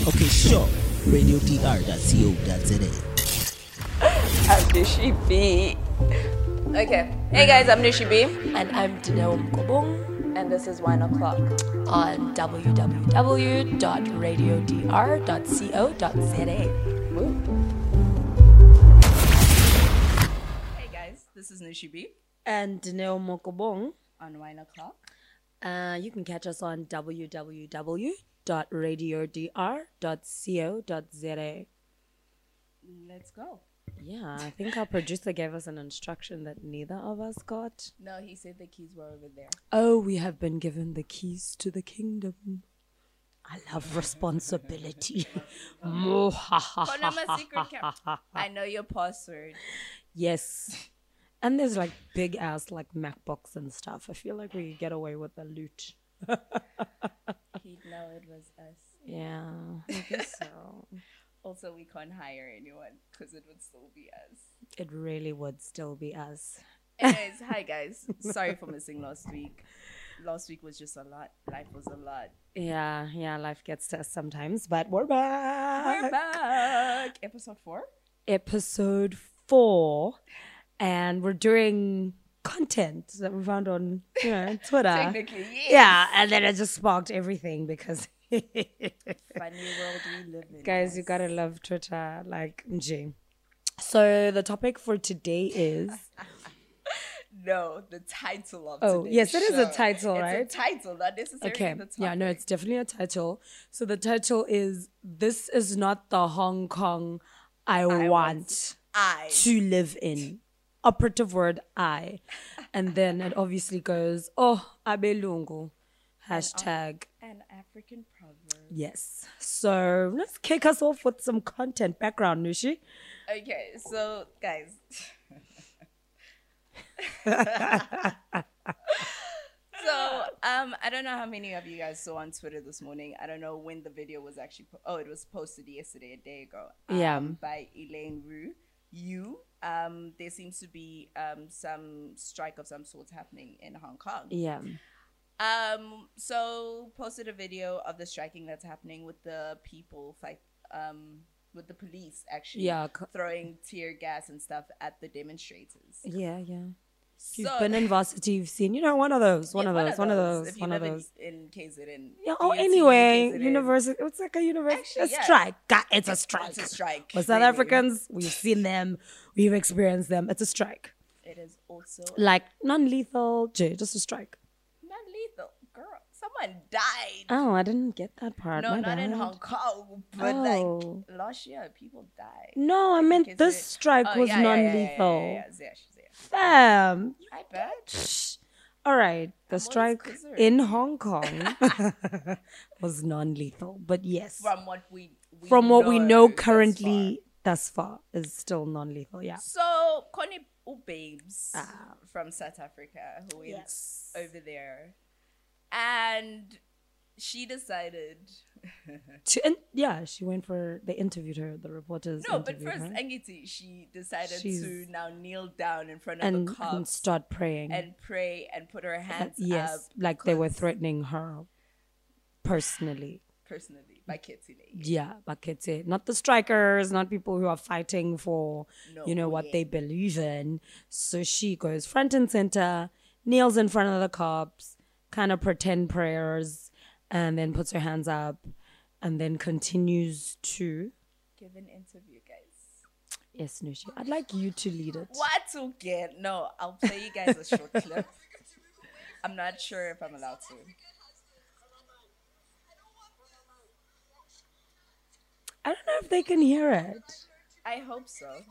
Okay, sure. RadioDR.co.za. I'm Nishi B. Okay. Hey guys, I'm Nishi B. And I'm Danelle Mkobong And this is Wine O'Clock on www.radiodr.co.za. Woo. Hey guys, this is Nishi B And Danelle Mkobong. on Wine O'Clock. You can catch us on www.radiodr.co.za. Let's go. Yeah, I think our producer gave us an instruction that neither of us got. No, he said the keys were over there. Oh, we have been given the keys to the kingdom. I love responsibility. Oh, no, my secret I know your password. Yes. And there's like big ass like MacBooks and stuff. I feel like we get away with the loot. He'd know it was us. Yeah, I guess so. Also, we can't hire anyone because it would still be us. It really would still be us. Anyways, hi guys. Sorry for missing last week. Last week was just a lot. Life was a lot. Yeah, life gets to us sometimes, but we're back. We're back. Episode 4? Episode 4. And we're doing content that we found on Twitter. Technically, yes. Yeah, and then it just sparked everything because Funny world we live in. guys, you gotta love Twitter, like Nji. So the topic for today is No, the title of oh today's yes, it is a show. title, right? It's a title, not necessarily Okay. the topic. Yeah, no, it's definitely a title. So the title is "This is not the Hong Kong I want to live in." Operative word I. And then it obviously goes, oh, abelungu. Hashtag. An African proverb. Yes. So let's kick us off with some content background, Nushi. Okay, so guys. So, I don't know how many of you guys saw on Twitter this morning. I don't know when the video was actually it was posted yesterday, a day ago. Yeah. By Elaine Ru. There seems to be some strike of some sort happening in Hong Kong. Yeah. So posted a video of the striking that's happening with the people with the police actually throwing tear gas and stuff at the demonstrators. Yeah. So, You've been in varsity, you've seen, one of those. If you live in KZN. Yeah, DUT, anyway, KZN. university. It's like a university. Actually, yeah. Strike. It's a strike. It's a strike. For South really. Africans, we've seen them. We've experienced them. It's a strike. It is also Like non-lethal, just a strike. not lethal. Girl, someone died. Oh, I didn't get that part. No, My not in bad. Hong Kong, but Oh. like last year, people died. No, I meant this strike was non-lethal. Yeah, she's there. Fam. I bet. All right. The always strike concerned. in Hong Kong was non-lethal. But yes, From what we know thus currently thus far is still non-lethal. Yeah. far. So Connie Babes Ah. from South Africa who went Yes. over there, and she decided. She went they interviewed her, the reporters. No, but interviewed first, her. Angiti, she decided She's- to now kneel down in front of and the cops start praying. and pray and put her hands Yes, up. like they were 'cause- threatening her personally. personally by Kitty. Yeah, Bakete. Not the strikers, not people who are fighting for, what they believe in. So she goes front and center, kneels in front of the cops, kind of pretend prayers, and then puts her hands up, and then continues to. Give an interview, guys. Yes, Nushi. I'd like you to lead it. What to get? No, I'll play you guys a short clip. I'm not sure if I'm allowed to. I don't know if they can hear it. I hope so. Everybody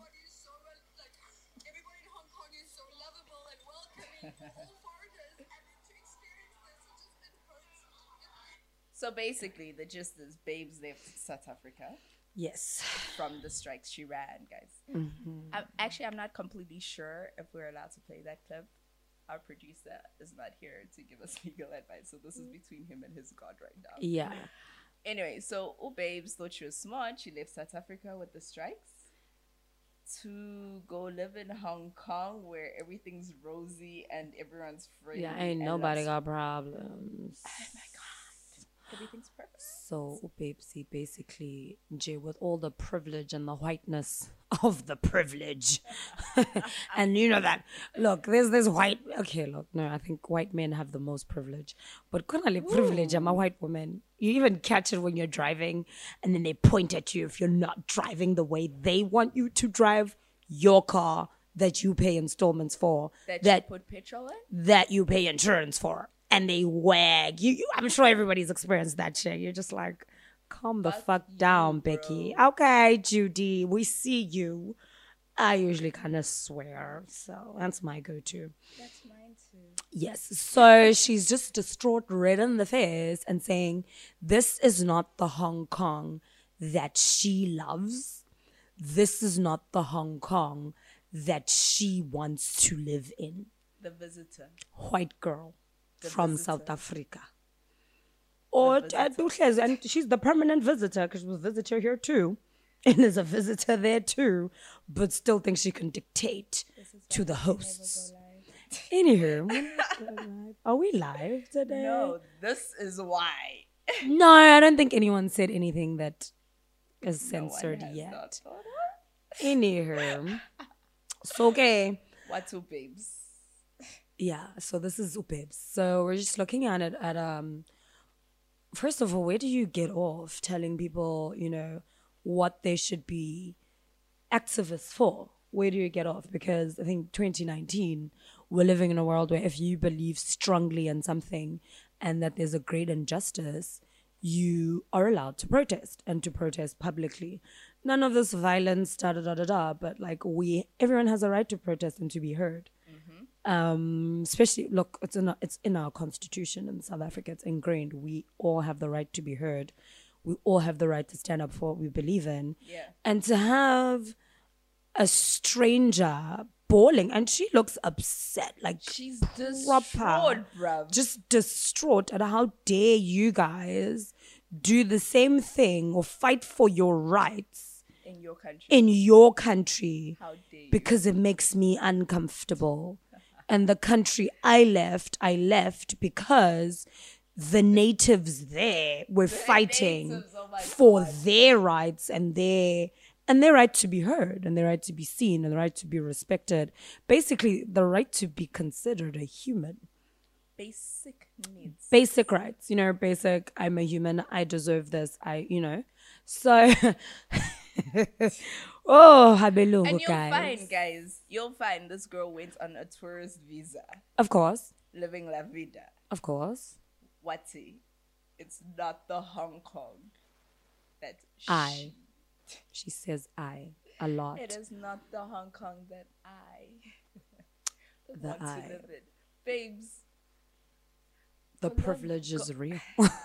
in Hong Kong is so lovable and welcoming. All foreigners and to experience this, it just hurts. So basically, the gist is Babes left South Africa Yes. from the strikes she ran, guys. I'm not completely sure if we're allowed to play that clip. Our producer is not here to give us legal advice, so this is between him and his God right now. Yeah. Anyway, so Babes thought she was smart. She left South Africa with the strikes to go live in Hong Kong where everything's rosy and everyone's free. Yeah, ain't and nobody loves- got problems. Oh my God. Everything's perfect. So Upepsi basically, Jay, with all the privilege and the whiteness of the privilege. And you know that. Look, there's this white, okay, look, no, I think white men have the most privilege. But kunale privilege, I'm a white woman. You even catch it when you're driving and then they point at you if you're not driving the way they want you to drive your car that you pay installments for. That you put petrol in? That you pay insurance for. And they wag you. I'm sure everybody's experienced that shit. You're just like, calm the fuck down, Becky. Okay, Judy, we see you. I usually kind of swear, so that's my go-to. That's mine too. Yes, so she's just distraught, red in the face, and saying, this is not the Hong Kong that she loves. This is not the Hong Kong that she wants to live in. The visitor. White girl. The From visitor. South Africa. Or and she's the permanent visitor because she was a visitor here too. And is a visitor there too, but still thinks she can dictate to the hosts. Anywho, are we live today? No, this is why. No, I don't think anyone said anything that is censored No one has yet. not thought of. Anywho, so okay. What's up, babes? Yeah, so this is Upebs. So we're just looking at it at first of all, where do you get off telling people, you know, what they should be activists for? Where do you get off? Because I think 2019, we're living in a world where if you believe strongly in something and that there's a great injustice, you are allowed to protest and to protest publicly. None of this violence, but like everyone has a right to protest and to be heard. Especially, look, it's in our constitution in South Africa. It's ingrained. We all have the right to be heard. We all have the right to stand up for what we believe in. Yeah. And to have a stranger bawling, and she looks upset, like She's distraught, bruv. just distraught at how dare you guys do the same thing or fight for your rights In your country. in your country. How dare you? Because it makes me uncomfortable. And the country I left because the natives there were fighting natives, oh my for God. their rights and their right to be heard and their right to be seen and the right to be respected. Basically, the right to be considered a human. Basic needs. Basic rights, basic, I'm a human, I deserve this, So, oh, habelungu, And you'll guys. find, guys, this girl went on a tourist visa, Of course, living la vida. of course. Whatty? It's not the Hong Kong that She says I a lot. It is not the Hong Kong that I The want I. to live in. Babes, The for love privilege is real.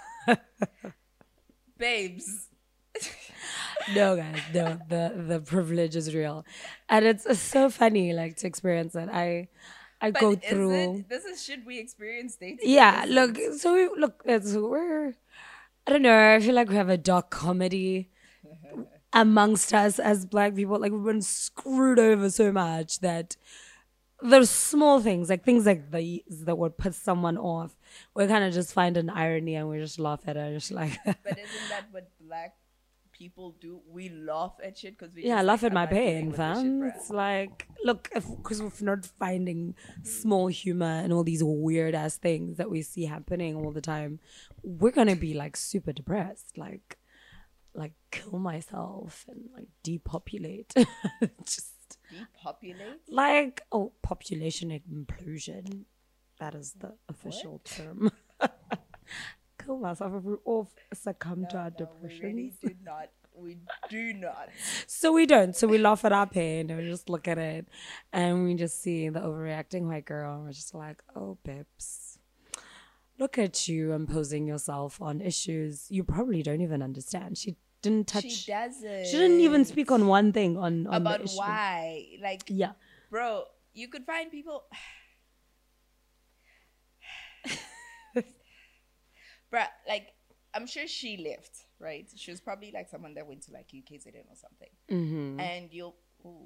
babes. No, guys, no. The privilege is real, and it's so funny, like to experience it. I But go is through. should we experience dating? Yeah, look. So we're. I don't know. I feel like we have a dark comedy amongst us as Black people. Like we've been screwed over so much that there's small things like these that would piss someone off. We kind of just find an irony and we just laugh at it. Just like. But isn't that what Black people do? We laugh at shit because we Yeah, I just, laugh like, at my I'm not dealing pain, with this fam. shit, bruh. It's like, look, because we're not finding small humor and all these weird ass things that we see happening all the time, we're gonna be like super depressed, like kill myself and like depopulate, just Depopulate? like population implosion. That is the official term. Kill myself if we all succumb to our We depression. really do not. We do not. So we don't. So we laugh at our pain and we just look at it and we just see the overreacting white girl and we're just like, oh, pips. Look at you imposing yourself on issues you probably don't even understand. She didn't touch. She doesn't. She didn't even speak on one thing on about the issue. why. Like, Yeah. bro, you could find people. Bruh, like, I'm sure she left, right? She was probably like someone that went to like UKZN or something. Mm-hmm. And you'll. Ooh.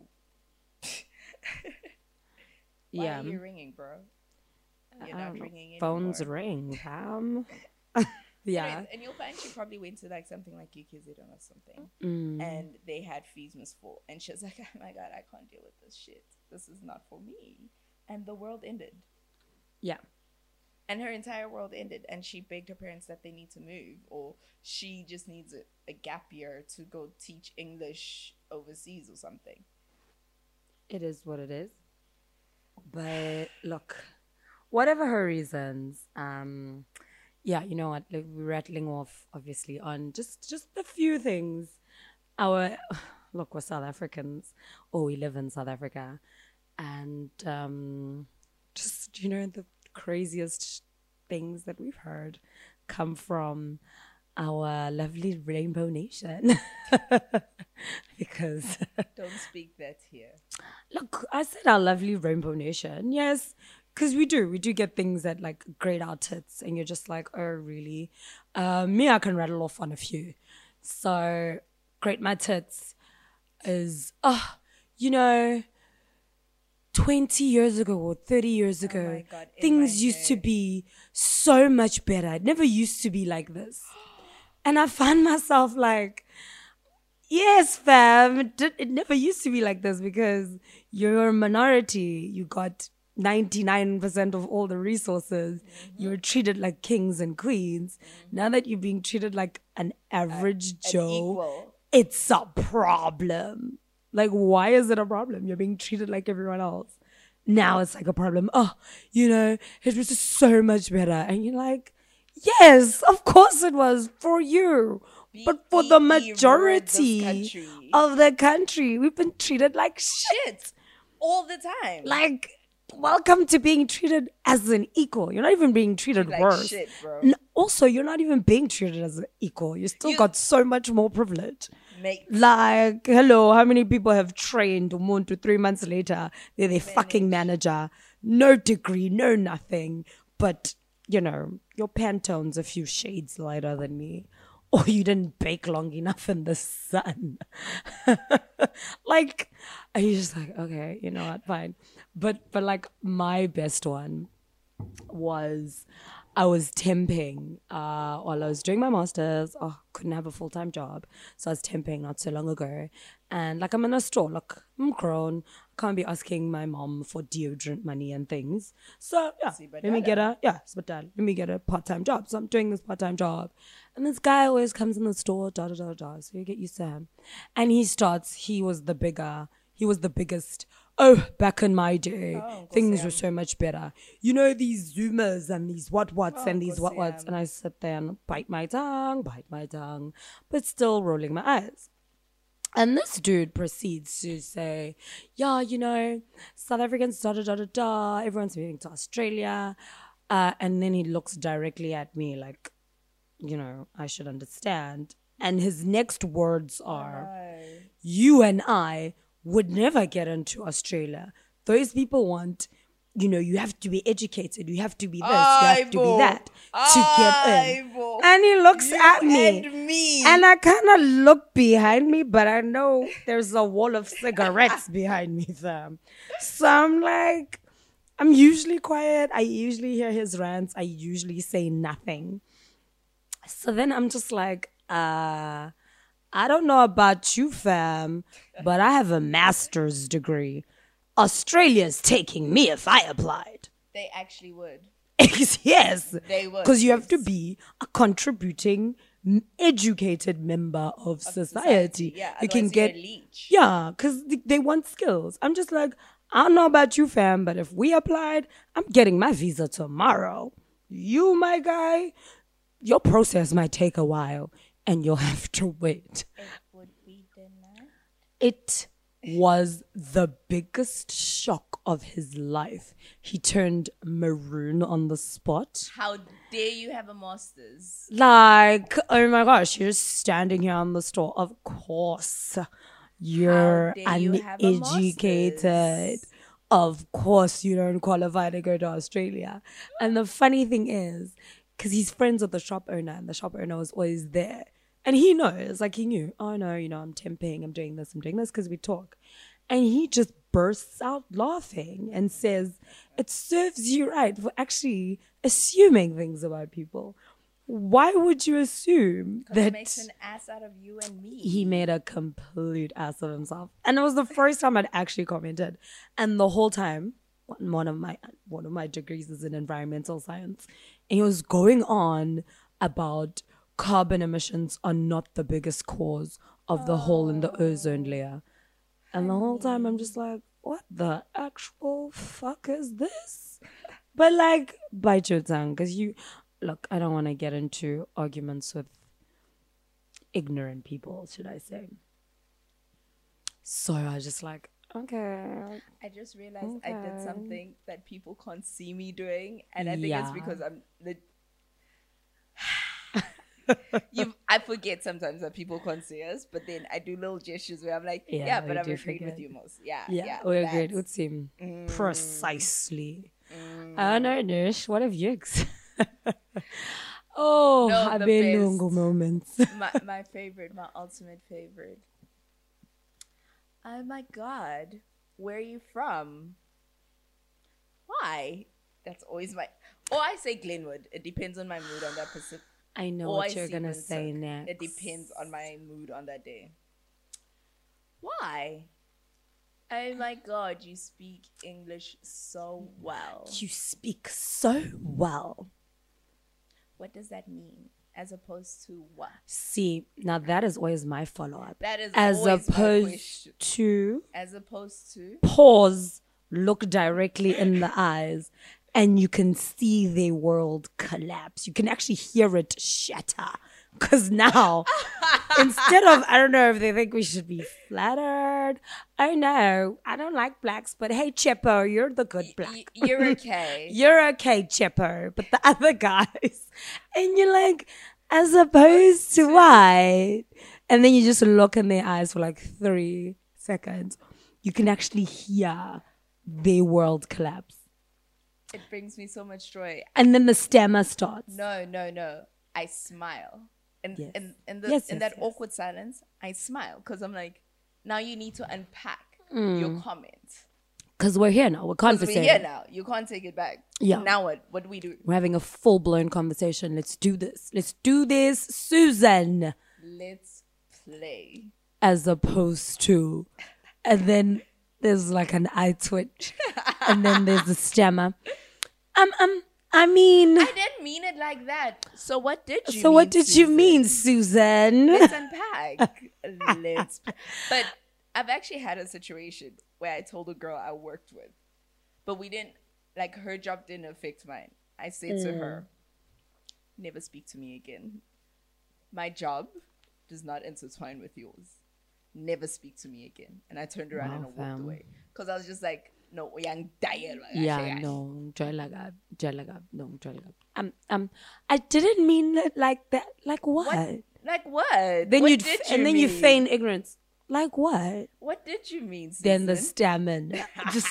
Why Yeah. are you ringing, bro? You're I not don't know. ringing Phones anymore. ring, fam. Yeah. Anyways, and you'll find she probably went to like something like UKZN or something, and they had fees must fall, and she was like, "Oh my god, I can't deal with this shit. This is not for me." And the world ended. Yeah. And her entire world ended, and she begged her parents that they need to move, or she just needs a gap year to go teach English overseas or something. It is what it is. But look, whatever her reasons, yeah, you know what? Like, we're rattling off, obviously, on just a few things. Look, we're South Africans, or we live in South Africa, and just, you know, the craziest things that we've heard come from our lovely Rainbow Nation. Because Don't speak that here. look, I said our lovely Rainbow Nation, yes, because we do get things that like grade our tits, and you're just like, oh really? Me, I can rattle off on a few. So grade my tits is, you know, 20 years ago or 30 years ago, my God, in things my used to hair. be so much better. It never used to be like this. And I find myself like, yes, fam, it never used to be like this because you're a minority. You got 99% of all the resources. You were treated like kings and queens. Now that you're being treated like an average Joe, equal. it's a problem. Like, why is it a problem? You're being treated like everyone else. Now it's like a problem. Oh, you know, it was just so much better. And you're like, yes, of course it was for you. But for the BEE ruled this majority country. of the country, we've been treated like shit. Shit. All the time. Like, welcome to being treated as an equal. You're not even being treated like worse. shit, bro. Also, you're not even being treated as an equal. You still got so much more privilege. Mate. Like, hello, how many people have trained Umuntu 3 months later? They're the fucking manager. No degree, no nothing. But, you know, your Pantone's a few shades lighter than me. Or you didn't bake long enough in the sun. Like, and you're just like, okay, you know what, fine. But like, my best one was, I was temping while I was doing my master's. Oh, couldn't have a full-time job. So I was temping not so long ago. And like, I'm in a store. Look, I'm grown. I can't be asking my mom for deodorant money and things. So yeah, let me get a part-time job. So I'm doing this part-time job. And this guy always comes in the store, So you get used to him. And he was the biggest. Oh, back in my day, things were so much better. You know, these Zoomers and these what's and these what's. And I sit there and bite my tongue, but still rolling my eyes. And this dude proceeds to say, yeah, you know, South Africans, everyone's moving to Australia. And then he looks directly at me like, you know, I should understand. And his next words are, you and I would never get into Australia. Those people want, you know, you have to be educated. You have to be this. You have to be that to get in. And he looks at me. And I kind of look behind me, but I know there's a wall of cigarettes behind me, fam. So I'm like, I'm usually quiet. I usually hear his rants. I usually say nothing. So then I'm just like, I don't know about you, fam, but I have a master's degree. Australia's taking me if I applied. They actually would. Yes. They would. Because you have to be a contributing, educated member of society. Yeah, you can get a leech. Yeah, because they want skills. I'm just like, I don't know about you, fam, but if we applied, I'm getting my visa tomorrow. You, my guy, your process might take a while and you'll have to wait. It would be denied. It was the biggest shock of his life. He turned maroon on the spot. How dare you have a master's? Like, oh my gosh, you're standing here on the store. Of course, you're How dare you have a uneducated. master's? Of course, you don't qualify to go to Australia. And the funny thing is, because he's friends with the shop owner, and the shop owner was always there. And he knows, like he knew, oh no, you know, I'm temping, I'm doing this, because we talk. And he just bursts out laughing and says, it serves you right for actually assuming things about people. why would you assume 'Cause it that makes an ass out of you and me. he made a complete ass of himself? And it was the first time I'd actually commented. And the whole time, one of my degrees is in environmental science, and he was going on about carbon emissions are not the biggest cause of the hole in the ozone layer. And the whole time I'm just like, what the actual fuck is this? But like, bite your tongue, because look, I don't want to get into arguments with ignorant people, should I say. So I was just like, okay. I just realized I did something that people can't see me doing, and I think it's because I'm I forget sometimes that people can't see us, but then I do little gestures where I'm like, yeah, but I'm agreed with you most. Yeah, we agreed with him. Precisely. I know, Nish. What have you? Oh, No, I've the been best. long moments. my favorite, my ultimate favorite. Oh my God, where are you from? Why? That's always my. Or I say Glenwood. It depends on my mood on that Pacific. I know Or what I you're see gonna Windsor. say next. It depends on my mood on that day. Why? Oh my God, you speak English so well. You speak so well. What does that mean? As opposed to what? See, now that is always my follow-up. That is As always my opposed question. to As opposed to pause, look directly in the eyes, and you can see the world collapse. You can actually hear it shatter. Because now, instead of, I don't know if they think we should be flattered. Oh no, I don't like blacks, but hey, Chippo, you're the good black. you're okay. You're okay, Chippo, but the other guys. And you're like, as opposed to white. And then you just look in their eyes for like 3 seconds. You can actually hear the world collapse. It brings me so much joy. And then the stammer starts. No. I smile. And Yes. in Yes, that yes. awkward silence, I smile because I'm like, now you need to unpack your comment. Because we're here now. We're 'Cause conversating. we're here now. You can't take it back. Yeah. Now what? What do we do? We're having a full-blown conversation. Let's do this. Let's do this, Susan. Let's play. As opposed to, and then there's like an eye twitch, and then there's a stammer. I mean, I didn't mean it like that. So what did you? so mean, what did you Susan? mean, Susan? Let's unpack. But I've actually had a situation where I told a girl I worked with, but we didn't, like, her job didn't affect mine. I said to her, never speak to me again. My job does not intertwine with yours. Never speak to me again. And I turned around and I walked fam. away. Because I was just like, no, young diet. Yeah, no, Jalaga. I didn't mean it like that. Like what? Like what? Then What you did and then you mean? feign ignorance. Like what? What did you mean, Susan? Then the stamina, just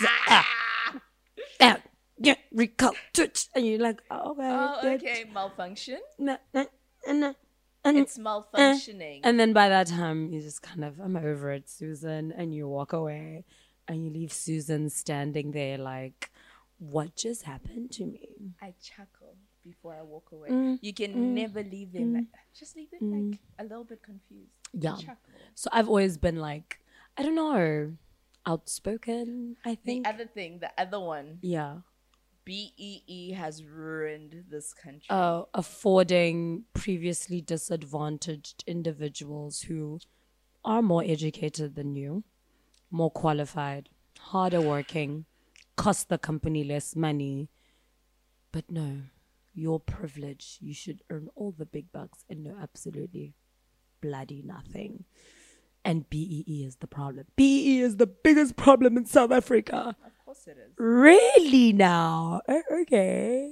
recall, twitch, and you're like, oh, okay, Oh, good. okay. Malfunction? No. It's malfunctioning. And then by that time, you just kind of, I'm over it, Susan, and you walk away, and you leave Susan standing there like, what just happened to me? I chuckle before I walk away. You can never leave them like that. Just leave them like a little bit confused. Yeah. Chuckle. So I've always been like, I don't know, outspoken, I The think. other thing, the other one, Yeah. BEE has ruined this country. Affording previously disadvantaged individuals who are more educated than you, more qualified, harder working, cost the company less money. But no, your privilege, you should earn all the big bucks and know absolutely bloody nothing. And BEE is the problem. BEE is the biggest problem in South Africa. Of course it is. Really now? Okay.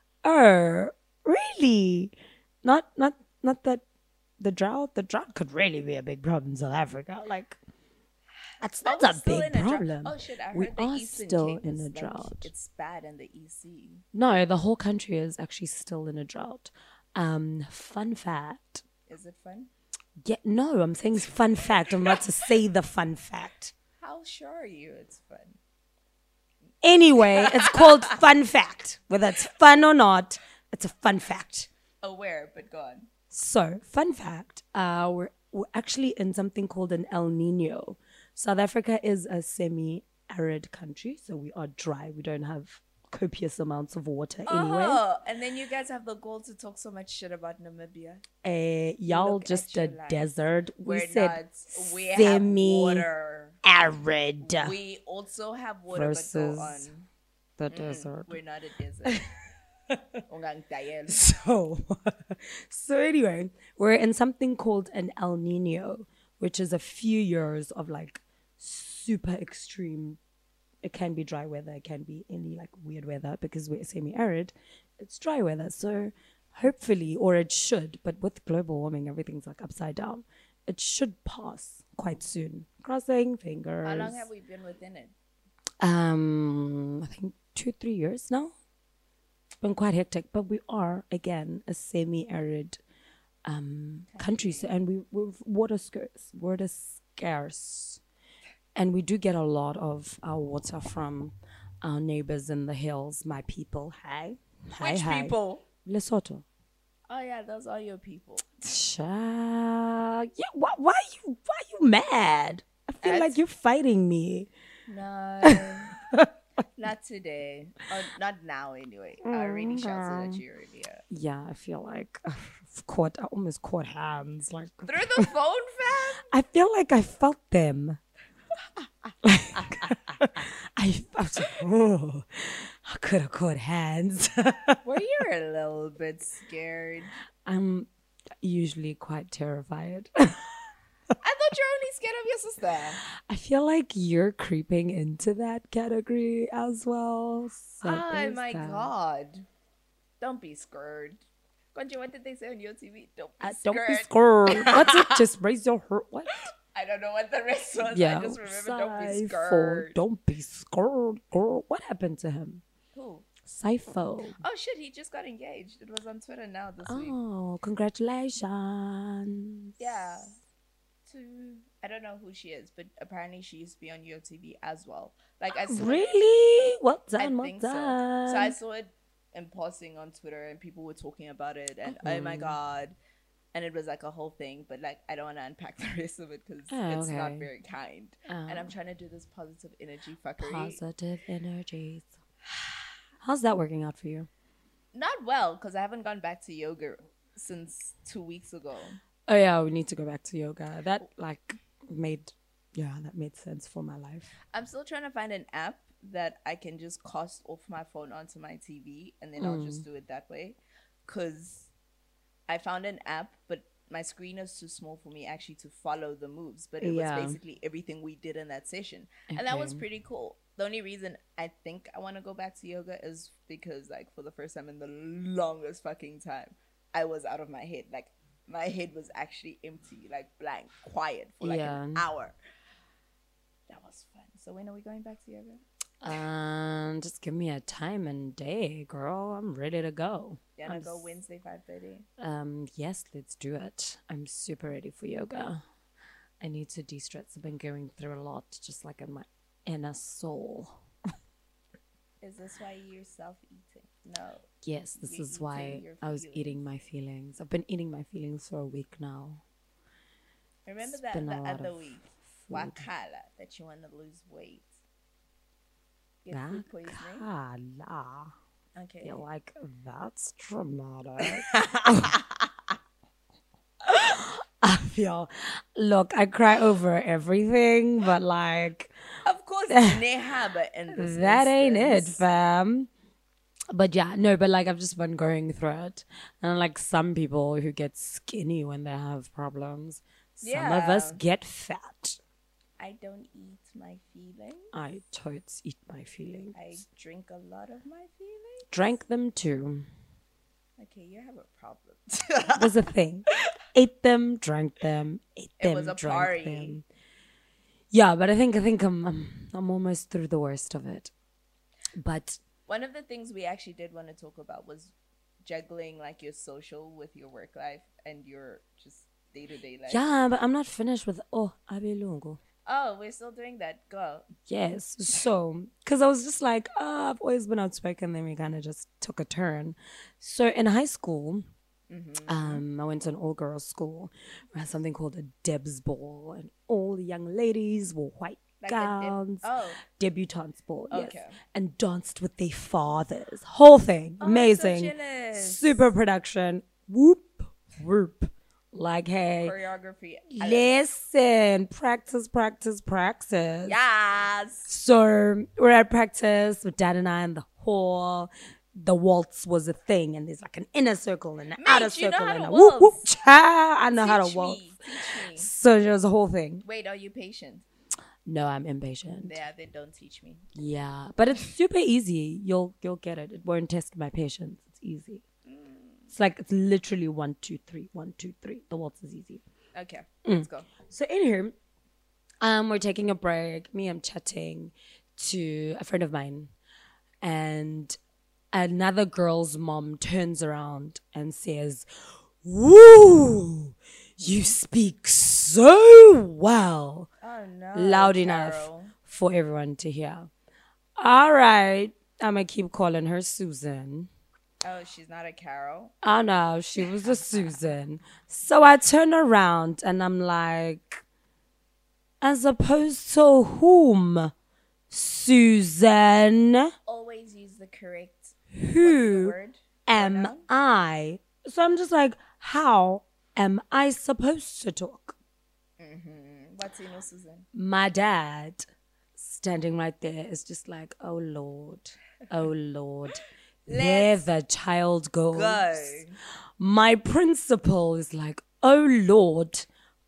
Really? Not that the drought could really be a big problem in South Africa. Like, that's But a we're still big in a drought. problem. Oh shit, I We heard the are Eastern still Cape in is, a like, drought. It's bad in the EC. No, the whole country is actually still in a drought. Fun fact. Is it fun? Yeah, no, I'm saying fun fact. I'm about to say the fun fact. How sure are you it's fun? Anyway, it's called fun fact. Whether it's fun or not, it's a fun fact. aware, but go on. So, fun fact, we're actually in something called an El Nino. South Africa is a semi-arid country, so we are dry. We don't have copious amounts of water anyway. Oh, and then you guys have the goal to talk so much shit about Namibia. Y'all Look just at a your life. desert. We We're said not. We have semi-arid water. We also have water, but go on. versus the desert. We're not a desert. Ungangidayela. So anyway, we're in something called an El Nino, which is a few years of like super extreme. It can be dry weather, it can be any like weird weather because we're semi-arid. It's dry weather, so hopefully, or it should, but with global warming, everything's like upside down. It should pass quite soon. Crossing fingers. How long have we been within it? I think 2-3 years now. It's been quite hectic, but we are again a semi-arid country, so, and we're water scarce, and we do get a lot of our water from our neighbors in the hills. My people, hi, Which people? Lesotho. Oh yeah, those are your people. Yeah. Why are you mad? I feel like you're fighting me. No, not today. Or not now, anyway. I already shouted at you earlier. Yeah, I feel like I almost caught hands. Like Through the phone, fam? I feel like I felt them. I could have caught hands. Were you a little bit scared? I'm usually quite terrified. I thought you're only scared of your sister. I feel like you're creeping into that category as well. So Oh there's my that. God. Don't be scared. Konji, what did they say on your TV? Don't be scared. Don't be scared. What's it? Just raise your heart. What? I don't know what the rest was. Yeah. I just remember don't be Sifo, scared. Don't be scared, girl. What happened to him? Who? Sifo. Oh shit, he just got engaged. It was on Twitter now this week. Oh, congratulations. Yeah. I don't know who she is, but apparently she used to be on YoTV as well. Like I saw Really? Well I done, well think so. done. So I saw it in passing on Twitter, and people were talking about it, and oh my God, and it was like a whole thing. But like I don't want to unpack the rest of it because it's not okay. very kind. And I'm trying to do this positive energy fuckery. Positive energies. How's that working out for you? Not well, because I haven't gone back to yoga since 2 weeks ago. Oh yeah, we need to go back to yoga. That made sense for my life. I'm still trying to find an app that I can just cast off my phone onto my TV, and then I'll just do it that way. Because I found an app, but my screen is too small for me actually to follow the moves. But it was basically everything we did in that session. And that was pretty cool. The only reason I think I want to go back to yoga is because, like, for the first time in the longest fucking time, I was out of my head. Like, my head was actually empty, like blank, quiet for like an hour. That was fun. So when are we going back to yoga? Just give me a time and day, girl. I'm ready to go. You wanna go Wednesday 5:30? Yes, let's do it. I'm super ready for yoga. I need to de-stress. I've been going through a lot, just like in my inner soul. Is this why you're self-eating? No. Yes, this You're is why eating your I was feelings. eating my feelings. I've been eating my feelings for a week now. Remember It's that been the a lot other of week, food. wakala, that you want to lose weight. Get food poisoning. Kala. Okay. You're like, that's dramatic. I feel, look, I cry over everything, but like, Of course, neha, but in this that ain't it, instance- fam. But yeah, no, but like I've just been going through it. And like some people who get skinny when they have problems, some of us Yeah. get fat. I don't eat my feelings. I totes eat my feelings. I drink a lot of my feelings. Drank them too. Okay, you have a problem. Was a thing. Ate them, drank them, ate It them, was a drank party. them. Yeah, but I think I'm almost through the worst of it. But One of the things we actually did want to talk about was juggling like your social with your work life and your just day-to-day life. yeah, but I'm not finished with abelungu. Oh, we're still doing that. Go. Yes. So, because I was just like, I've always been outspoken, then we kind of just took a turn. So in high school, I went to an all-girls school. We had something called a Deb's Ball, and all the young ladies wore white Like gowns. oh, Debutantes ball, yes. Okay. And danced with their fathers. Whole thing. so Amazing. jealous. Super production. Whoop, whoop. Like, hey, choreography. I love it. listen, practice. Yes. So we're at practice with Dad and I in the hall. The waltz was a thing, and there's like an inner circle and an outer you know circle how and to a whoop whoop waltz. cha. I know how to Teach waltz. me. Teach me. So there was a whole thing. Wait, are you patient? No, I'm impatient. Yeah, then don't teach me. Yeah, but it's super easy. You'll get it. It won't test my patience. It's easy. It's literally 1, 2, 3, 1, 2, 3. The waltz is easy. Okay, let's go. So in here, we're taking a break. Me, I'm chatting to a friend of mine, and another girl's mom turns around and says, "Woo, you speak so well." Oh no. Loud enough Carol. for everyone to hear. All right, I'm gonna keep calling her Susan. Oh, she's not a Carol. Oh no, she was a Susan. So I turn around and I'm like, as opposed to whom? Susan, Always use the correct who word. am pronoun. I? So I'm just like, how am I supposed to talk? What's in your Susan? My dad, standing right there, is just like, oh Lord, there the child goes. Go. My principal is like, oh Lord,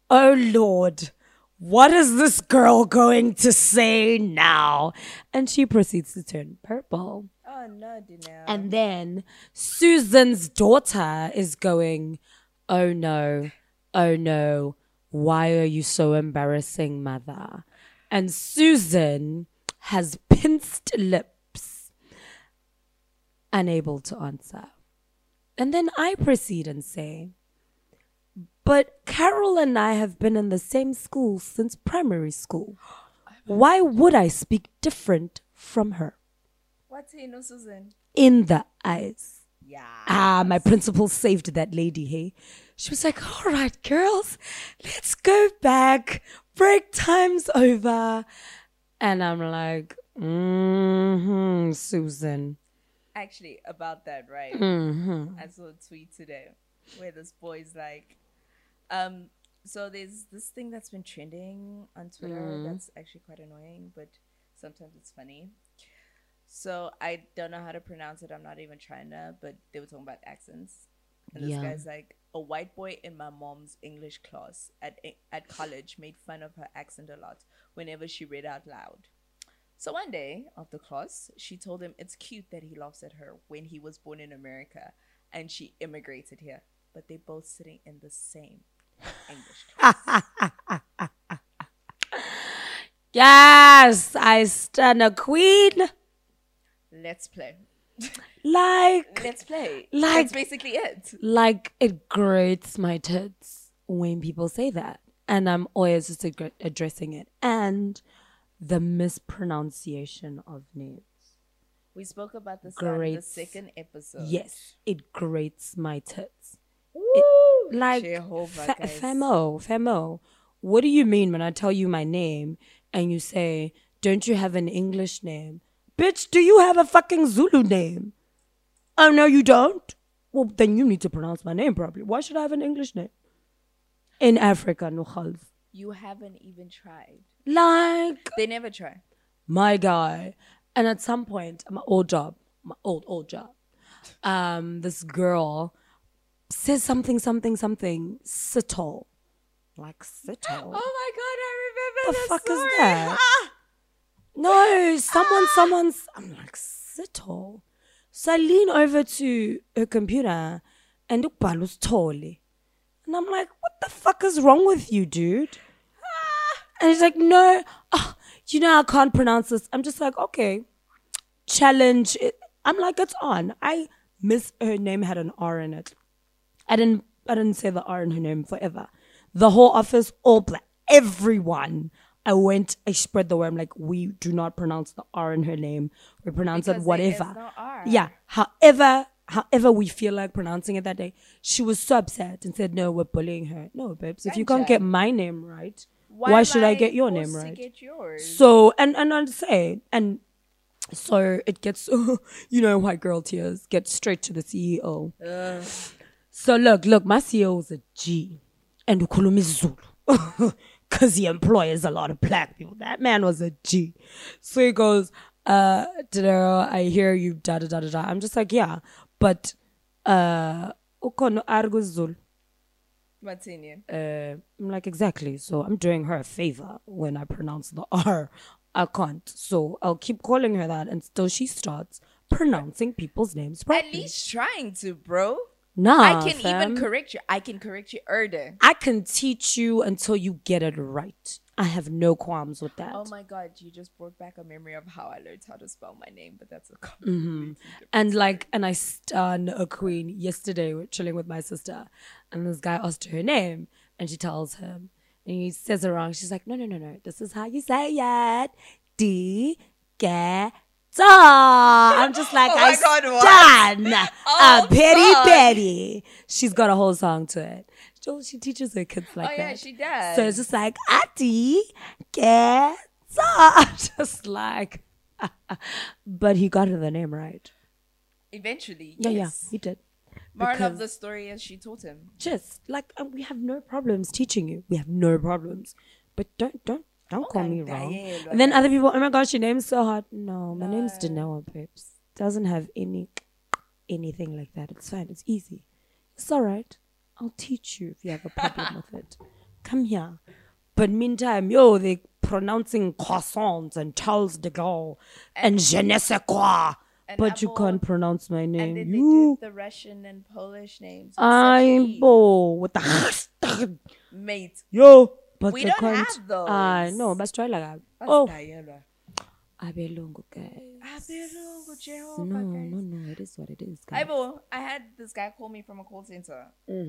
what is this girl going to say now? And she proceeds to turn purple. Oh no, Danielle. And then Susan's daughter is going, oh no, why are you so embarrassing, mother? And Susan has pinched lips, unable to answer. And then I proceed and say, but Carol and I have been in the same school since primary school. Why would I speak different from her? What's in your Susan? In the eyes. Yeah. My principal saved that lady, hey? She was like, all right, girls, let's go back. Break time's over. And I'm like, Susan. Actually, about that, right? I saw a tweet today where this boy's like, so there's this thing that's been trending on Twitter that's actually quite annoying, but sometimes it's funny. So I don't know how to pronounce it. I'm not even trying to, but they were talking about accents. And this guy's like, a white boy in my mom's English class at college made fun of her accent a lot whenever she read out loud. So one day after class, she told him it's cute that he laughs at her when he was born in America and she immigrated here. But they're both sitting in the same English class. Yes, I stand a queen. Let's play. Like, Let's play. Like- That's basically it. like it grates my tits when people say that. And I'm always just addressing it. And the mispronunciation of names. We spoke about this on the Grates. second episode. Yes, it grates my tits. Woo! Like, Jehovah, guys. Famo, what do you mean when I tell you my name and you say, don't you have an English name? Bitch, do you have a fucking Zulu name? Oh, no, you don't? Well, then you need to pronounce my name properly. Why should I have an English name? In Africa, no khalf. You haven't even tried. Like, They never try. my guy. And at some point, my old job, this girl says something, sittle. Like, sittle. Oh my god, I remember The this fuck is story. that? Ah! No, someone's. I'm like, sittle. So I lean over to her computer and was totally. And I'm like, what the fuck is wrong with you, dude? And he's like, no, I can't pronounce this. I'm just like, okay, challenge it. I'm like, it's on. Her name had an R in it. I didn't say the R in her name forever. The whole office, all black, everyone. I spread the word. I'm like, we do not pronounce the R in her name. We pronounce Because it there is whatever. no R. Yeah. However however we feel like pronouncing it that day. She was so upset and said, no, we're bullying her. No, babes, if you can't get my name right, why should I get your name right? Get yours? So, and I'd say, and so it gets, white girl tears, get straight to the CEO. So look, my CEO is a G. And ukhuluma isiZulu. Because he employs a lot of black people. That man was a G. So he goes, Dadero, I hear you, da-da-da-da-da. I'm just like, yeah. But, ukono arguzul. What's in you? I'm like, exactly. So I'm doing her a favor when I pronounce the R. I can't. So I'll keep calling her that until she starts pronouncing people's names properly. At least trying to, bro. Nah, I can even correct you. I can correct you Erde. I can teach you until you get it right. I have no qualms with that. Oh my God, you just brought back a memory of how I learned how to spell my name, but that's a completely different And I stun a queen. Yesterday, we're chilling with my sister, and this guy asked her name, and she tells him, and he says it wrong. She's like, no, this is how you say it. I'm just like, a petty. She's got a whole song to it. She teaches her kids like that. Oh yeah, she does. So it's just like, Ati, get I'm just like, but he got her the name right. Eventually, Yeah, yes. he did. Moral of the story is she taught him. Just like, we have no problems teaching you. We have no problems. But don't call me wrong. And then other people, oh my gosh, your name's so hard. No, my name's Danoa, babes. Doesn't have anything like that. It's fine. It's easy. It's all right. I'll teach you if you have a problem with it. Come here. But meantime, they're pronouncing croissants and Charles de Gaulle and je ne sais quoi. But you can't pronounce my name. And then they do the Russian and Polish names. I'm with the mate. But we don't have those. I know, but try like that. Abelungu, guys. Abelungu, Jehovah, guys. No, it is what it is, guys. I had this guy call me from a call center.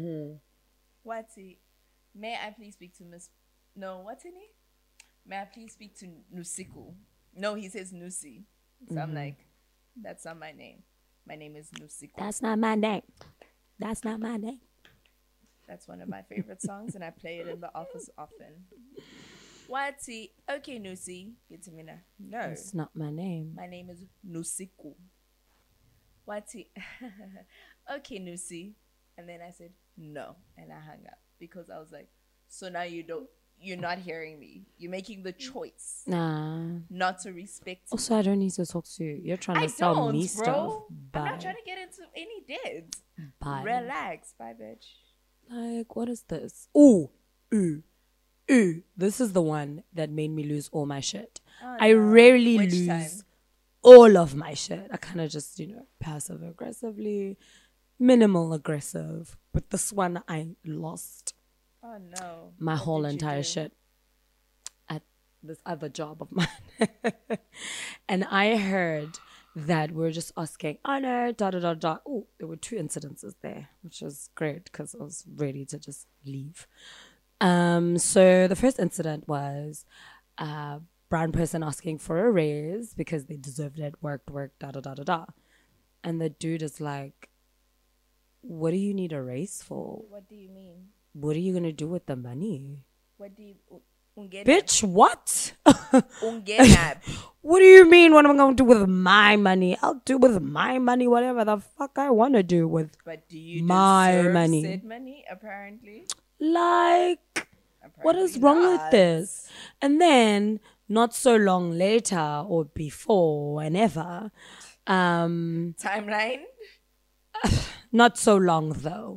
What's he? May I please speak to Miss... No, what's her name? May I please speak to Nusiku? No, he says Nusi. So I'm like, that's not my name. My name is Nusiku. That's not my name. That's not my name. That's one of my favorite songs, and I play it in the office often. What's he? Okay, Nusi. Get to me now. No. That's not my name. My name is Nusiku. What's he? Okay, Nusi. And then I said, no. And I hung up because I was like, so now you're not hearing me. You're making the choice. Not to respect me. Also, I don't need to talk to you. You're trying to sell me stuff. Bye. I'm not trying to get into any debt. Bye. Relax. Bye, bitch. Like, what is this? Ooh. This is the one that made me lose all my shit. I rarely lose all of my shit. I kind of just, passive aggressively, minimal aggressive. But this one, I lost. Oh no. My whole entire shit at this other job of mine. And I heard that we're just asking, oh no, da. Oh, there were 2 incidences there, which was great because I was ready to just leave. So the first incident was a brown person asking for a raise because they deserved it, worked, da. And the dude is like, what do you need a raise for? What do you mean? What are you going to do with the money? What do you... Bitch, what? What do you mean? What am I going to do with my money? I'll do with my money whatever the fuck I want to do with but do you my deserve money. Said money, apparently. Like, what is wrong with this? And then, not so long later or before, whenever, timeline? Not so long though.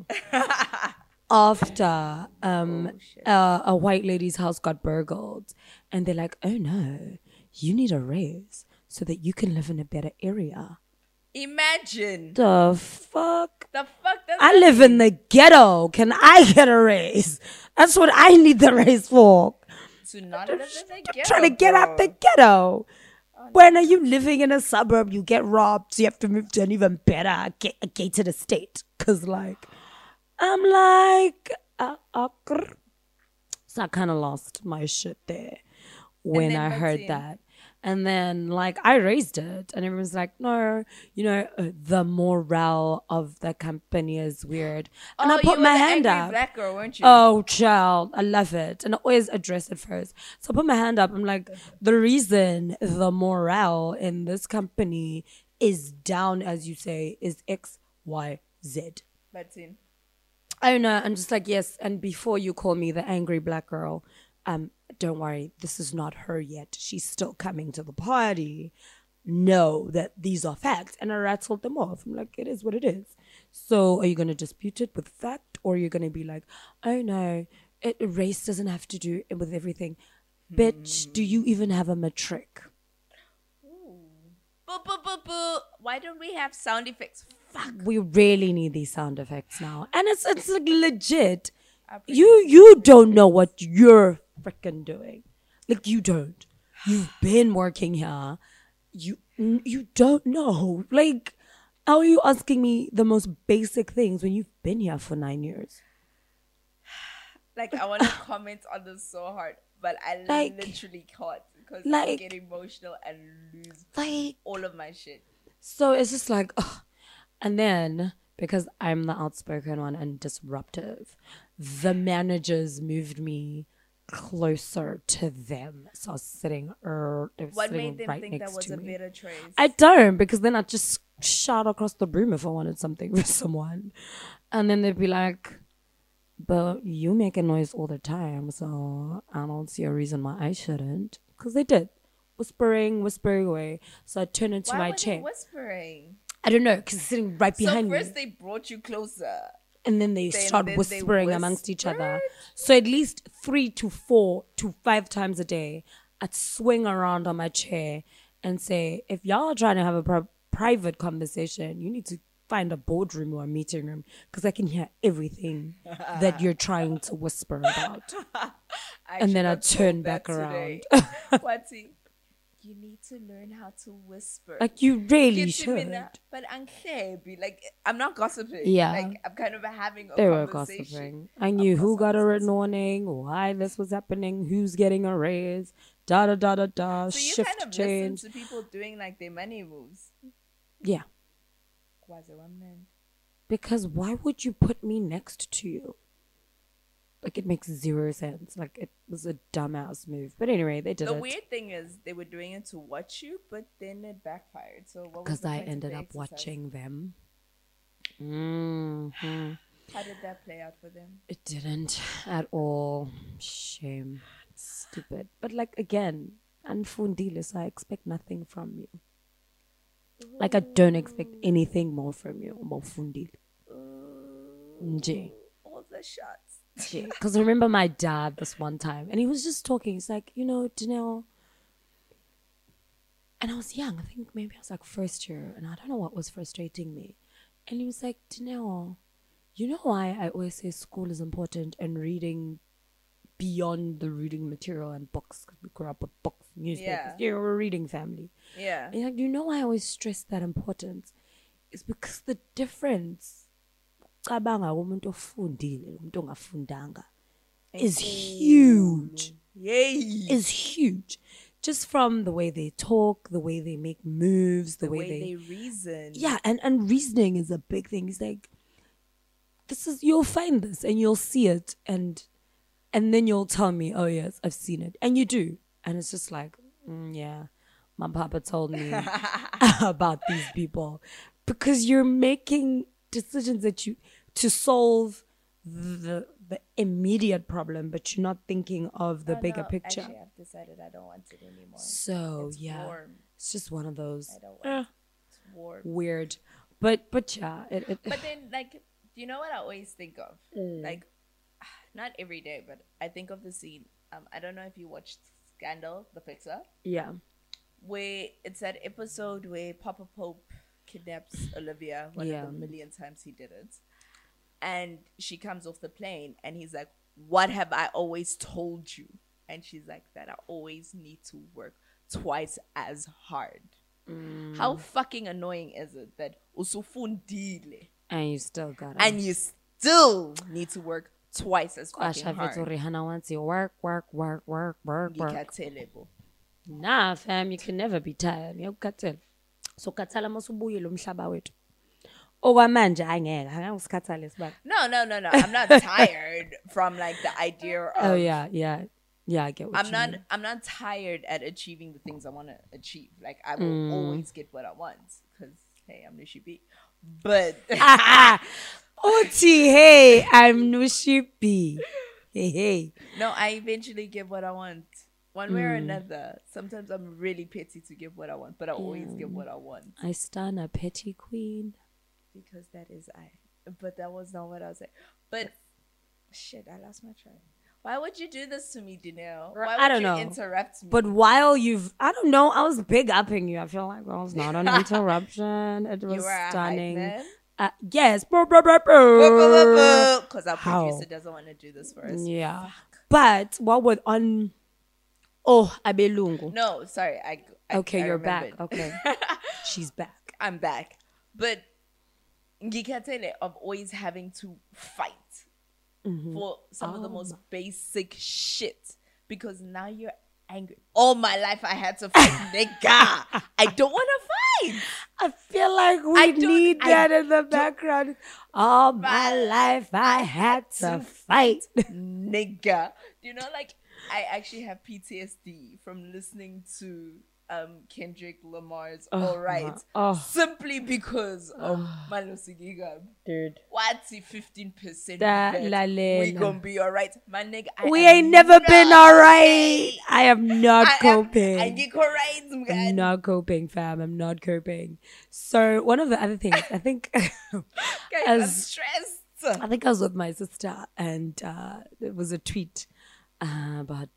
After a white lady's house got burgled, and they're like, oh no, you need a raise so that you can live in a better area. Imagine. The fuck? I live in the ghetto. Can I get a raise? That's what I need the raise for. To not live in the ghetto. Trying to get out the ghetto. Oh, when are you living in a suburb? You get robbed, so you have to move to an even better gated estate. Because, like, I'm like, so I kind of lost my shit there when I heard that. And then, like, I raised it, and everyone's like, no, the morale of the company is weird. And I you put were my the hand angry up. black girl, weren't you? Oh, child, I love it. And I always address it first. So I put my hand up. I'm like, the reason the morale in this company is down, as you say, is X, Y, Z. But in I don't know. I'm just like, yes. And before you call me the angry black girl, don't worry. This is not her yet. She's still coming to the party. Know that these are facts. And I rattled them off. I'm like, it is what it is. So are you going to dispute it with fact? Or are you going to be like, oh no, race doesn't have to do it with everything. Bitch, do you even have a matric? boo, boo, boo, boo. Why don't we have sound effects? Fuck. We really need these sound effects now. And it's like legit. I appreciate You don't know what you're freaking doing. Like, you don't. You've been working here. You don't know. Like, how are you asking me the most basic things when you've been here for 9 years? Like, I want to comment on this so hard, but I literally can't because I get emotional and lose all of my shit. So it's just like, ugh. And then, because I'm the outspoken one and disruptive, the managers moved me closer to them. So I was sitting, What made them right think that next was to a me. better choice? I don't, because then I'd just shout across the room if I wanted something for someone. And then they'd be like, but you make a noise all the time, so I don't see a reason why I shouldn't. Because they did. Whispering away. So I turned into Why my were chair. they whispering? I don't know, because it's sitting right behind So me. first they brought you closer. And then they start then they whispering amongst each other. whispered? So at least 3 to 4 to 5 times a day, I'd swing around on my chair and say, if y'all are trying to have a private conversation, you need to find a boardroom or a meeting room because I can hear everything that you're trying to whisper about. And then I'd turn back around. Whatty? You need to learn how to whisper. Like, you really Get should. to me now, but like, I'm not gossiping. Yeah. Like, I'm kind of having a They were conversation. gossiping. I knew who got a written warning, why this was happening, who's getting a raise, da da da da da, So you shift kind of change. listen to people doing like their money moves. Yeah. Because why would you put me next to you? Like, it makes zero sense. Like, it was a dumbass move. But anyway, they did it. The weird thing is they were doing it to watch you, but then it backfired. So what was Because the I point of ended the up exercise? watching them. How did that play out for them? It didn't at all. Shame. Stupid. But, like, again, unfundile, so I expect nothing from you. Like, I don't expect anything more from you. More fundile. Nje. All the shots. Because I remember my dad this one time, and he was just talking. He's like, Danelle. And I was young. I think maybe I was like first year, and I don't know what was frustrating me. And he was like, Danelle, you know why I always say school is important and reading beyond the reading material and books? Because we grew up with books, newspapers. Yeah, we're a reading family. Yeah. And he's like, you know why I always stress that importance? It's because the difference is huge. Yay. Is huge. Just from the way they talk, the way they make moves, the way they reason. Yeah, and reasoning is a big thing. It's like, you'll find this and you'll see it and then you'll tell me, oh yes, I've seen it. And you do. And it's just like, yeah, my papa told me about these people. Because you're making decisions to solve the immediate problem, but you're not thinking of the bigger picture. Actually, I've decided I don't want it anymore. So it's yeah, warm. It's just one of those. I don't want it. It's warm. Weird, but yeah. But then, like, do you know what I always think of? Like, not every day, but I think of the scene. I don't know if you watched Scandal, the Pixar. Yeah. Where it's that episode where Papa Pope kidnaps Olivia one of the million times he did it. And she comes off the plane and he's like, what have I always told you? And she's like, that I always need to work twice as hard. How fucking annoying is it that usufundile and you still got it. And you still need to work twice as fucking hard. Rihanna wants you work. Nah, fam, you can never be tired. Ngiyakukhathela. So khathala masubuye lo mhlaba wethu. Okwamanje angeke, angisikhathale sibaba. No. I'm not tired from like the idea of. Oh yeah. I get what mean. I'm not tired at achieving the things I want to achieve. Like I will always get what I want because hey, I'm Nushibi. But Oti, hey, I'm Nushibi. Hey. No, I eventually get what I want. One way or another. Sometimes I'm really petty to get what I want, but I always get what I want. I stand a petty queen. Because that is I. But that was not what I was saying. But shit, I lost my train. Why would you do this to me, Danielle? Why would I don't you know. interrupt me? But while I don't know, I was big upping you. I feel like well, it was not an interruption. It was you were stunning. A hype man? Yes. Because our producer doesn't want to do this for us. Yeah. But while we're on Abelungu. No, sorry. Okay, I you're remembered. back. Okay. She's back. I'm back. But ngikhathele of always having to fight for some of the most basic shit because now you're angry. All my life I had to fight, nigga. I don't want to fight. I feel like we need that in the background. All my life I had to fight. Nigga. You know, like I actually have PTSD from listening to Kendrick Lamar's Alright simply because of Malosigiga. Dude. What's the 15% we gonna be alright? My nigga, we ain't never been alright. I am not coping. I get alright. I'm not coping, fam. I'm not coping. So one of the other things, I think Guys, I'm stressed. I think I was with my sister and it was a tweet about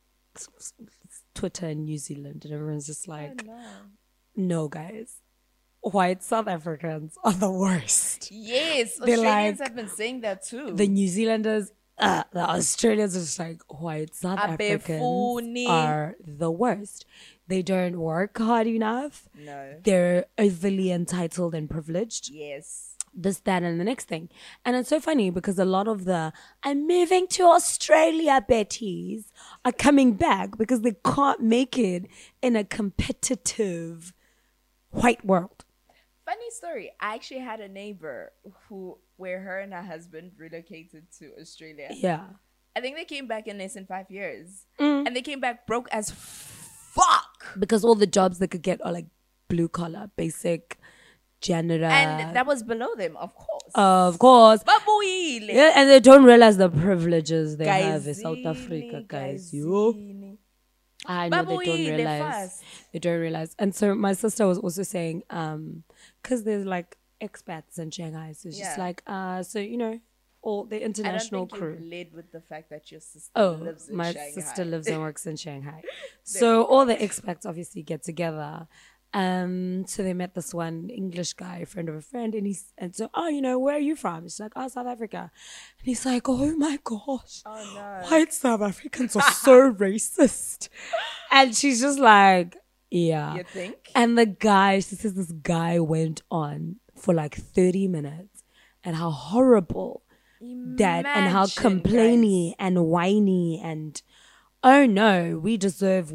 Twitter in New Zealand and everyone's just like, no guys, white South Africans are the worst. Yes, They're Australians like, have been saying that too. The New Zealanders, the Australians are just like, white South Africans are the worst. They don't work hard enough. No. They're overly entitled and privileged. Yes. This, that, and the next thing. And it's so funny because a lot of the I'm moving to Australia Betties are coming back because they can't make it in a competitive white world. Funny story. I actually had a neighbor where her and her husband relocated to Australia. Yeah. I think they came back in less than 5 years. And they came back broke as fuck. Because all the jobs they could get are like blue collar, basic janitor. And that was below them, of course. Of course. Babuile. Yeah, and they don't realize the privileges they have in South Africa, guys. I know they don't realize. They don't realize. And so my sister was also saying, because there's like expats in Shanghai. So it's just like, so, you know, all the international crew. You led with the fact that your sister lives in my Shanghai. sister lives and works in Shanghai. So all the expats obviously get together. So they met this one English guy, a friend of a friend, and so, you know, where are you from? She's like, South Africa. And he's like, oh my gosh, white South Africans are so racist. And she's just like, yeah. You think? And she says this guy went on for like 30 minutes and how horrible that and how complainy and whiny and, oh no, we deserve,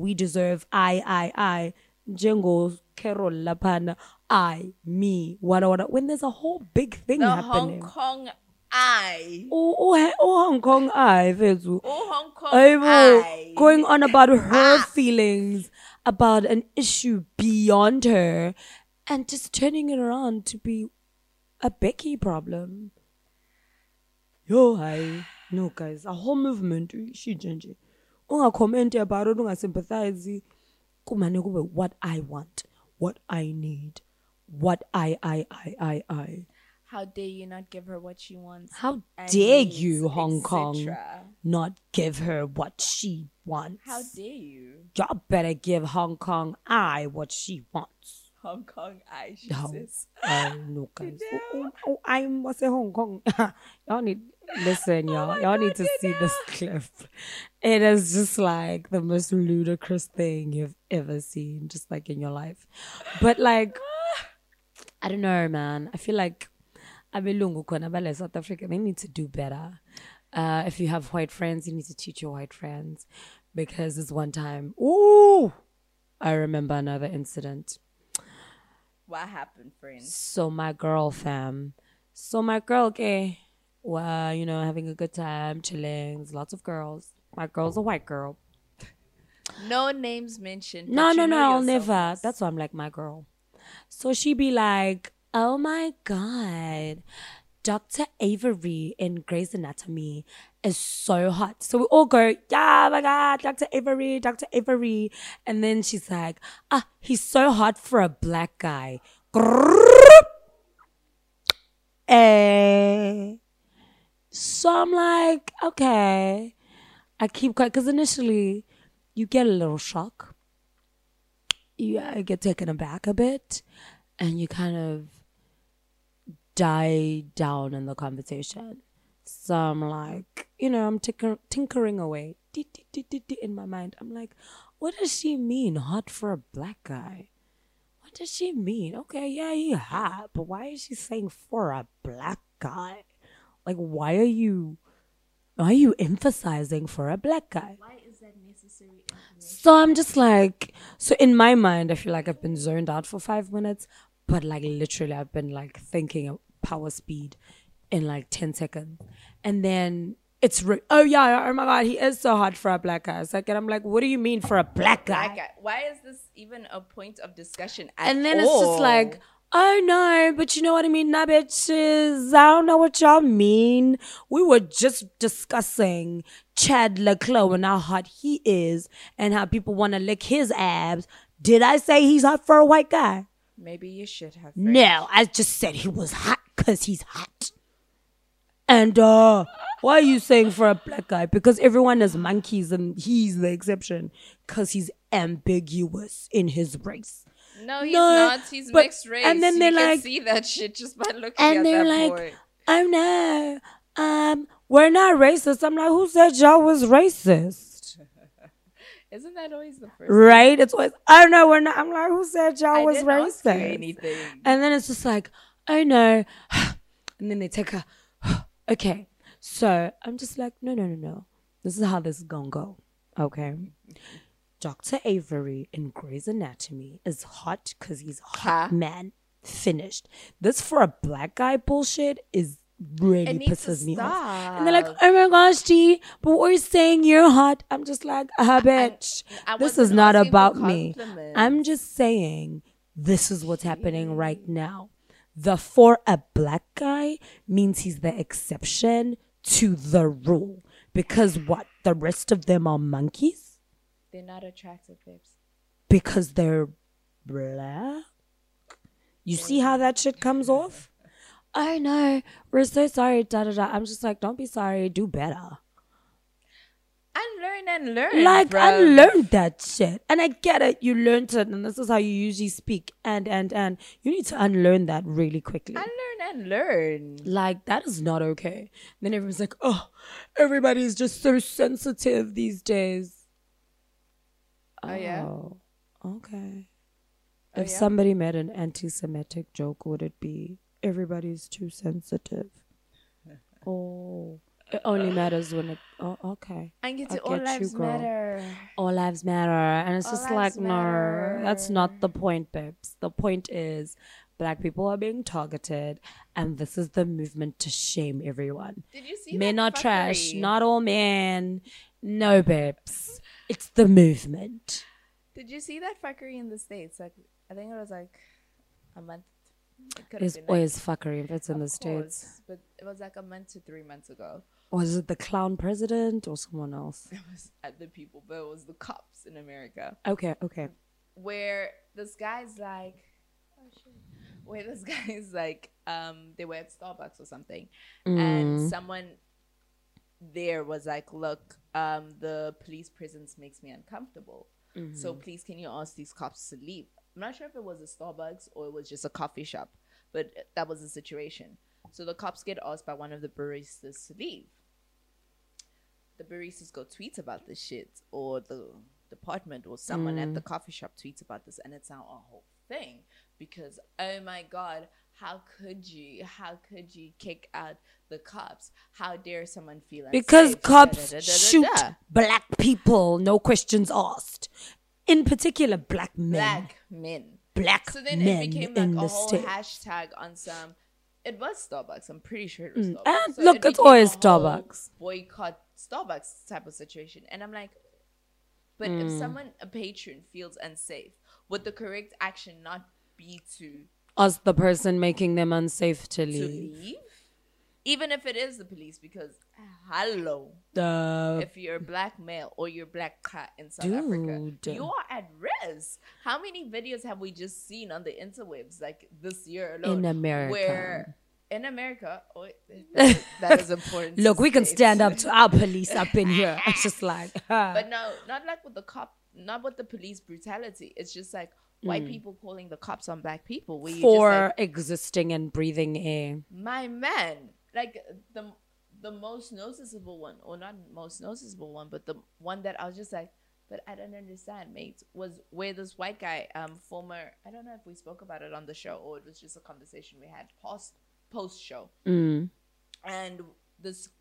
I. Jengo, Carol, Lapana, me, what. When there's a whole big thing happening. Hong Kong I. Oh, Hong Kong I. Oh, Hong Kong I. Going on about her feelings, about an issue beyond her, and just turning it around to be a Becky problem. No, guys, a whole movement, she changed. Unga comment about it, unga sympathize. What I want, what I need, what I. How dare you not give her what she wants? How dare you, Hong Kong, not give her what she wants? How dare you? Y'all better give Hong Kong what she wants. Hong Kong she says. No, guys. I must say Hong Kong. Y'all need... Listen, y'all need to see this clip. It is just like the most ludicrous thing you've ever seen, just like in your life. But like, I don't know, man. I feel like South Africa, they need to do better. If you have white friends, you need to teach your white friends. Because this one time, I remember another incident. What happened, friends? So my girl, okay, well, having a good time, chilling. There's lots of girls. My girl's a white girl. No names mentioned. No, but I'll never. That's why I'm like, my girl. So she be like, oh my God, Dr. Avery in Grey's Anatomy is so hot. So we all go, yeah, oh my God, Dr. Avery. And then she's like, he's so hot for a black guy. So I'm like, okay. I keep quiet because initially you get a little shock. You get taken aback a bit and you kind of die down in the conversation. So I'm like, I'm tinkering away in my mind. I'm like, what does she mean, hot for a black guy? What does she mean? Okay, yeah, he hot, but why is she saying for a black guy? Like, why are you emphasizing for a black guy? Why is that necessary information? So I'm just like, so in my mind, I feel like I've been zoned out for 5 minutes, but like literally I've been like thinking at power speed in like 10 seconds. And then it's, oh my God, he is so hot for a black guy. It's like, and I'm like, what do you mean for a black guy? Why is this even a point of discussion at And then all? it's just like, oh no, but you know what I mean? Nah, bitches, I don't know what y'all mean. We were just discussing Chad Leclerc and how hot he is and how people want to lick his abs. Did I say he's hot for a white guy? Maybe you should have. No, I just said he was hot because he's hot. And why are you saying for a black guy? Because everyone is monkeys and he's the exception because he's ambiguous in his race. No, he's not. He's mixed race. And then you they're can like, see that shit just by looking and at they're that like, boy. oh no, we're not racist. I'm like, who said y'all was racist? Isn't that always the first? Right? It's always, oh no, we're not. I'm like, who said y'all was didn't ask you racist? anything. And then it's just like, oh no, and then they take a, okay. So I'm just like, no. This is how this is gonna go. Okay. Dr. Avery in Grey's Anatomy is hot because he's a hot man. Finished. This for a black guy bullshit is really pisses me off. And they're like, oh my gosh, G, but we're saying you're hot. I'm just like, bitch. This is not about me. I'm just saying this is what's happening right now. The for a black guy means he's the exception to the rule. Because what? The rest of them are monkeys? They're not attractive, babes. Because they're black? You see how that shit comes off? Oh no, we're so sorry, I'm just like, don't be sorry, do better. Unlearn. Like, bruv. unlearn that shit. And I get it, you learned it, and this is how you usually speak. And you need to unlearn that really quickly. Unlearn. Like, that is not okay. Then everyone's like, oh, everybody's just so sensitive these days. Oh, yeah? Okay. Oh, If yeah? somebody made an anti-Semitic joke, would it be everybody's too sensitive? Oh, it only matters when it. Oh, okay. I get I to all get lives you, girl. matter. All lives matter, and it's All just lives like, matter. no, that's not the point, babes. The point is, black people are being targeted, and this is the movement to shame everyone. Did you see Men that are trash, fuckery? not all men. No, babes. It's the movement. Did you see that fuckery in the States? Like, I think it was like a month. It could have There's been like, always fuckery if it's in of the States. course, but it was like a month to 3 months ago. Was it the clown president or someone else? It was at the people, but it was the cops in America. Okay. Where this guy's like, they were at Starbucks or something, and someone there was like, look, the police presence makes me uncomfortable. So please, can you ask these cops to leave? I'm not sure if it was a Starbucks or it was just a coffee shop, but that was the situation. So the cops get asked by one of the baristas to leave. The baristas go tweet about this shit, or the department or someone at the coffee shop tweets about this, and it's now a whole thing because, oh my God, how could you kick out the cops? How dare someone feel unsafe? Because cops Da, da, da, da, da, shoot da. black people, no questions asked. in particular black men. Black men. Black So then men it became in like a the whole States. hashtag on some. It was Starbucks. I'm pretty sure it was Starbucks. And So look, it it's became always a whole Starbucks. boycott Starbucks type of situation. And I'm like, but if someone, a patron, feels unsafe, would the correct action not be to As the person making them unsafe to leave. leave? Even if it is the police, because hello, The if you're a black male or you're black cat in South Africa, Dude. you are at risk. How many videos have we just seen on the interwebs, like this year alone, In America. where in America, that is important. to Look, we can state. stand up to our police up in here. It's just like, But no, not like with the cop, not with the police brutality. It's just like white people calling the cops on black people. Where you just for like, existing and breathing air. my man, like the most noticeable one, or not most noticeable one, but the one that I was just like, but I don't understand, mate, was where this white guy, former, I don't know if we spoke about it on the show or it was just a conversation we had post show, and this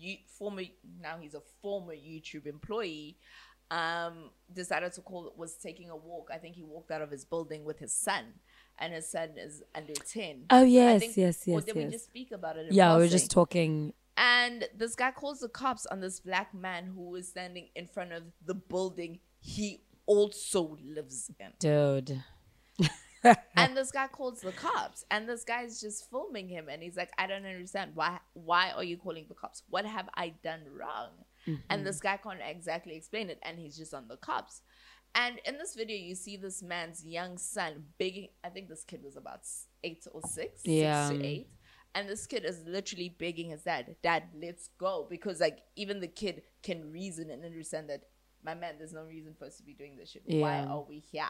now he's a former YouTube employee, decided to was taking a walk. I think he walked out of his building with his son, and his son is under 10. Oh, I yes, think- yes, Or yes, did we yes. just speak about it? In Yeah, we were passing? just talking. And this guy calls the cops on this black man who was standing in front of the building he also lives in. Dude. And this guy calls the cops, and this guy's just filming him, and he's like, I don't understand. Why are you calling the cops? What have I done wrong? And this guy can't exactly explain it, and he's just on the cops. And in this video, you see this man's young son begging. I think this kid was about 8 or 6, Yeah. 6 to 8. And this kid is literally begging his dad, let's go. Because, like, even the kid can reason and understand that, my man, there's no reason for us to be doing this shit. Why Yeah. are we here?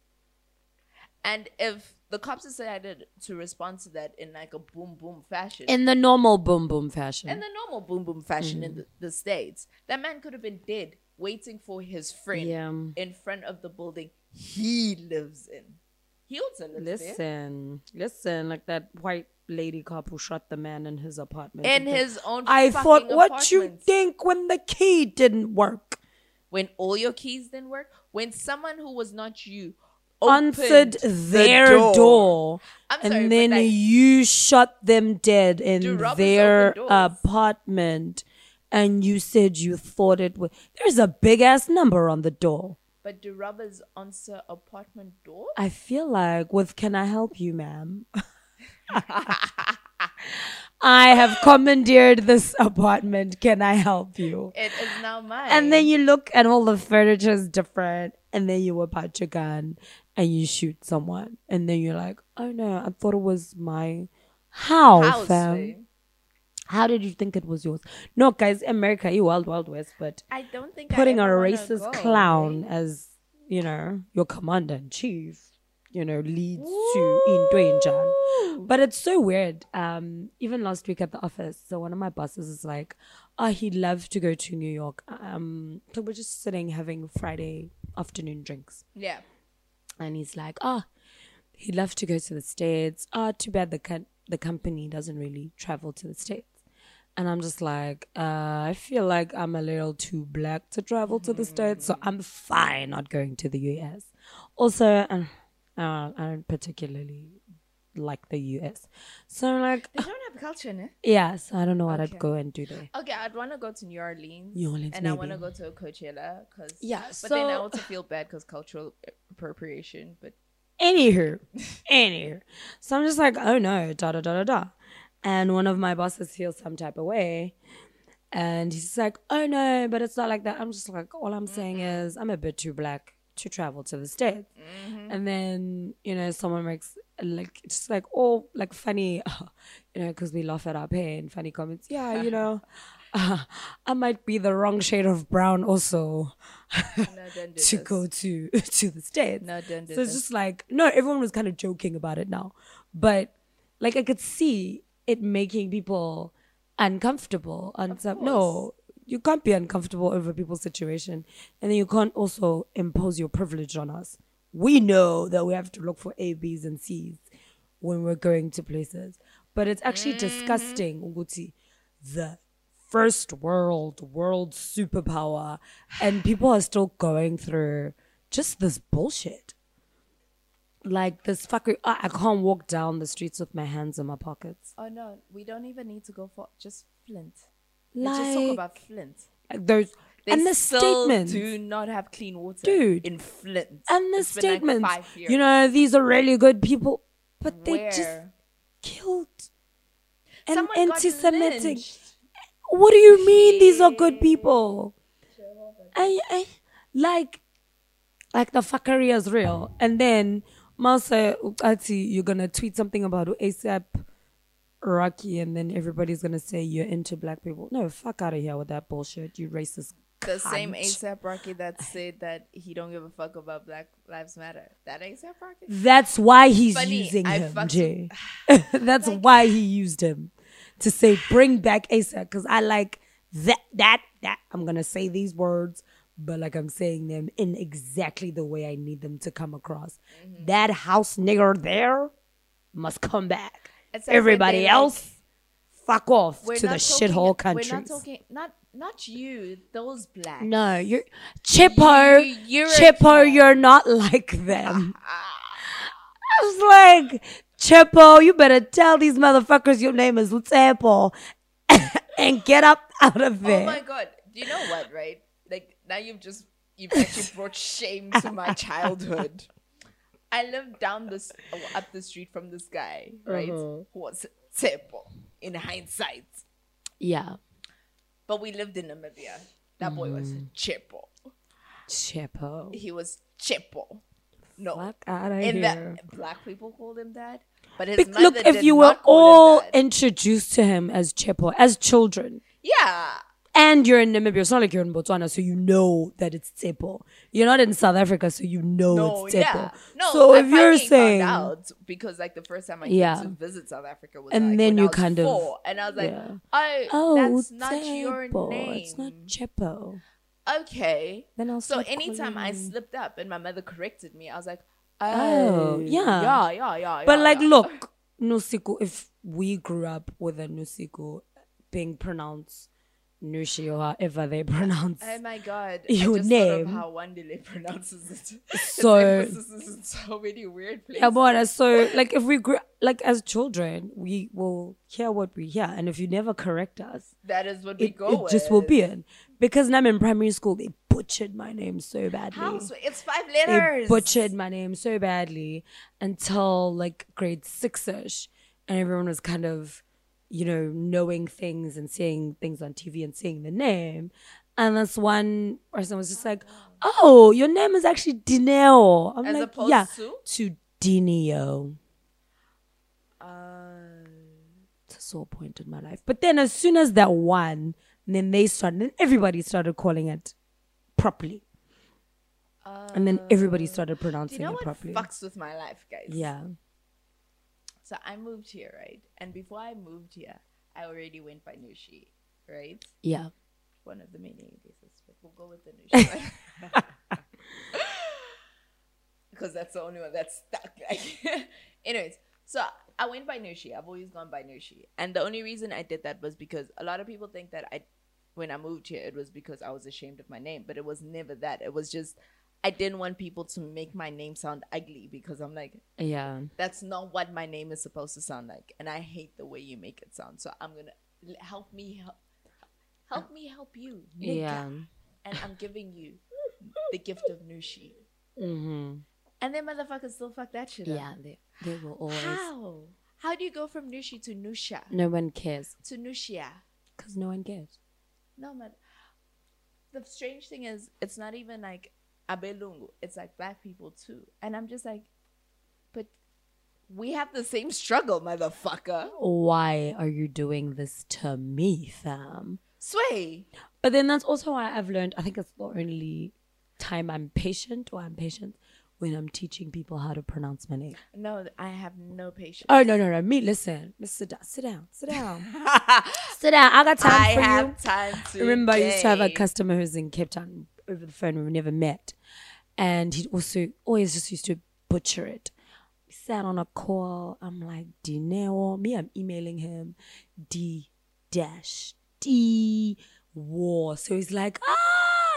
And if the cops decided to respond to that in, like, a boom, boom fashion. In the normal boom boom fashion. In the normal boom, boom fashion in the States, that man could have been dead waiting for his friend Yeah. in front of the building he lives in. He also lives there. Listen, like that white lady cop who shot the man in his apartment. In his own I fucking thought, what you apartment. think when the key didn't work? When all your keys didn't work? When someone who was not you Answered opened their the door. I'm sorry, And but, then like, you shot them dead in Do robbers their open doors? apartment. And you said you thought it would. There's a big ass number on the door. But do robbers answer apartment doors? I feel like with "Can I help you, ma'am?" I have commandeered this apartment. Can I help you? It is now mine. And then you look and all the furniture is different. And then you whip out your gun and you shoot someone. And then you're like, oh no, I thought it was my House, fam. eh? How did you think it was yours? No, guys, America, you wild, wild west. But I don't think putting I a ever wanna racist go, clown right? as, your commander in chief, leads to Indwenjan. But it's so weird. Even last week at the office, so one of my bosses is like, he'd love to go to New York. So we're just sitting having Friday afternoon drinks. Yeah. And he's like, he'd love to go to the States. Too bad the company doesn't really travel to the States. And I'm just like, I feel like I'm a little too black to travel to the States, so I'm fine not going to the US. Also, I don't particularly like the US. So I'm like, They don't have culture, ne? yes, I don't know what Okay. I'd go and do there. Okay, I'd want to go to New Orleans. New Orleans, and I maybe. want to go to Coachella. Yeah, But then I so- also feel bad because cultural appropriation. But Anywho. So I'm just like, oh no, da da da da da. And one of my bosses feels some type of way. And he's like, oh no, but it's not like that. I'm just like, all I'm saying is I'm a bit too black to travel to the States. And then, someone makes just like all like funny, because we laugh at our pain, funny comments. Yeah, I might be the wrong shade of brown also no, don't do to this. go to the States. No, don't do So it's this. just like, no, everyone was kind of joking about it now. But like I could see it making people uncomfortable. And so, no, you can't be uncomfortable over people's situation. And then you can't also impose your privilege on us. We know that we have to look for A, B's, and C's when we're going to places. But it's actually disgusting, Uguti, the first world superpower, and people are still going through just this bullshit. Like this fucker, I can't walk down the streets with my hands in my pockets. Oh no, we don't even need to go for just Flint. Let's just talk Like about Flint. those They and the still statements, do not have clean water, Dude. in Flint. and the It's been like statements. 5 years. You know, these are really good people, but they just Where? killed an Someone got anti-Semitic. lynched. What do you mean these are good people? I like the fuckery is real. And then Masa Ukati, you're gonna tweet something about ASAP Rocky, and then everybody's gonna say you're into black people. No, fuck out of here with that bullshit, you racist. The same cunt. ASAP Rocky that said that he don't give a fuck about Black Lives Matter. That ASAP Rocky? That's why he's Funny, using I him, fucked Jay. That's why he used him to say bring back ASAP, because I like that. I'm gonna say these words, but like I'm saying them in exactly the way I need them to come across. Mm-hmm. That house nigger there must come back. It's like Everybody when they, else, fuck off we're to the not talking- shithole countries. We're not talking, not you, those blacks. No, you're Chippo. You're a Chippo, cat. you're not like them. I was like, Chippo, you better tell these motherfuckers your name is Chippo and get up out of there. Oh my god! Do you know what? Right? Like now you've actually brought shame to my childhood. I lived up the street from this guy, right? Who was Tsepo in hindsight, Yeah, but we lived in Namibia. That boy was Chepo. Chippo. He was Chepo. No, Fuck out of and here. that black people called him that, but his Look, mother if did you were not call all him that. introduced to him as Chippo, as children, Yeah. and you're in Namibia, it's not like you're in Botswana, so you know that it's Tsepo. You're not in South Africa, so you know No, it's Tsepo. yeah. No, so I if you're finally saying, found out because like the first time I Yeah. came to visit South Africa was And like, then when you I was kind of- 4, and I was like, yeah. oh, that's not your Tsepo, name. it's not Chippo. Okay. Then I'll So start anytime I calling- slipped up and my mother corrected me, I was like, Oh, yeah. yeah. But like, yeah. look, Nusiku, if we grew up with a Nusiku being pronounced Nushi or however they pronounce Oh my god! your I just name. thought of how Wandile pronounces it. So- His emphasis is in so many weird places. Yeah, but so like if we grew like as children, we will hear what we hear, and if you never correct us, that is what we it go with. just will be in. Because now I'm in primary school, they butchered my name so badly. How? It's 5 They letters. butchered my name so badly until like grade 6ish, and everyone was kind of, you know, knowing things and seeing things on TV and seeing the name. And this one person was just like, "Oh, your name is actually Dineo." I'm As like, opposed "Yeah, to? Dineo." It's a sore point in my life. But then as soon as that one, then everybody started calling it properly. And then everybody started Do you pronouncing know it what properly. fucks with my life, guys? Yeah. So I moved here, right? And before I moved here, I already went by Nushi, right? Yeah. One of the many cases, but we'll go with the Nushi one. Because that's the only one that's stuck. Like, anyways, so I went by Nushi. I've always gone by Nushi. And the only reason I did that was because a lot of people think that when I moved here, it was because I was ashamed of my name. But it was never that. It was just, I didn't want people to make my name sound ugly because I'm like, Yeah. that's not what my name is supposed to sound like. And I hate the way you make it sound. So I'm going to help me help you. Nigga. Yeah. And I'm giving you the gift of Nushi. Mm-hmm. And then motherfuckers still fuck that shit up. Yeah, they will always. How? How do you go from Nushi to Nusha? No one cares. To Nushia? Because no one cares. No, man. The strange thing is, it's not even like Abelungu. It's like black people too. And I'm just like, but we have the same struggle, motherfucker. Why are you doing this to me, fam? Sway. But then that's also why I've learned, I think it's the only time I'm patient when I'm teaching people how to pronounce my name. No, I have no patience. Oh, no. Me, listen. Sit down. Sit down. Sit down. I got time I for have you. time to Remember, I used to have a customer who's in Cape Town over the phone. We never met. And he also always just used to butcher it. We sat on a call. I'm like, Dineo. Me, I'm emailing him. D-D war. So he's like,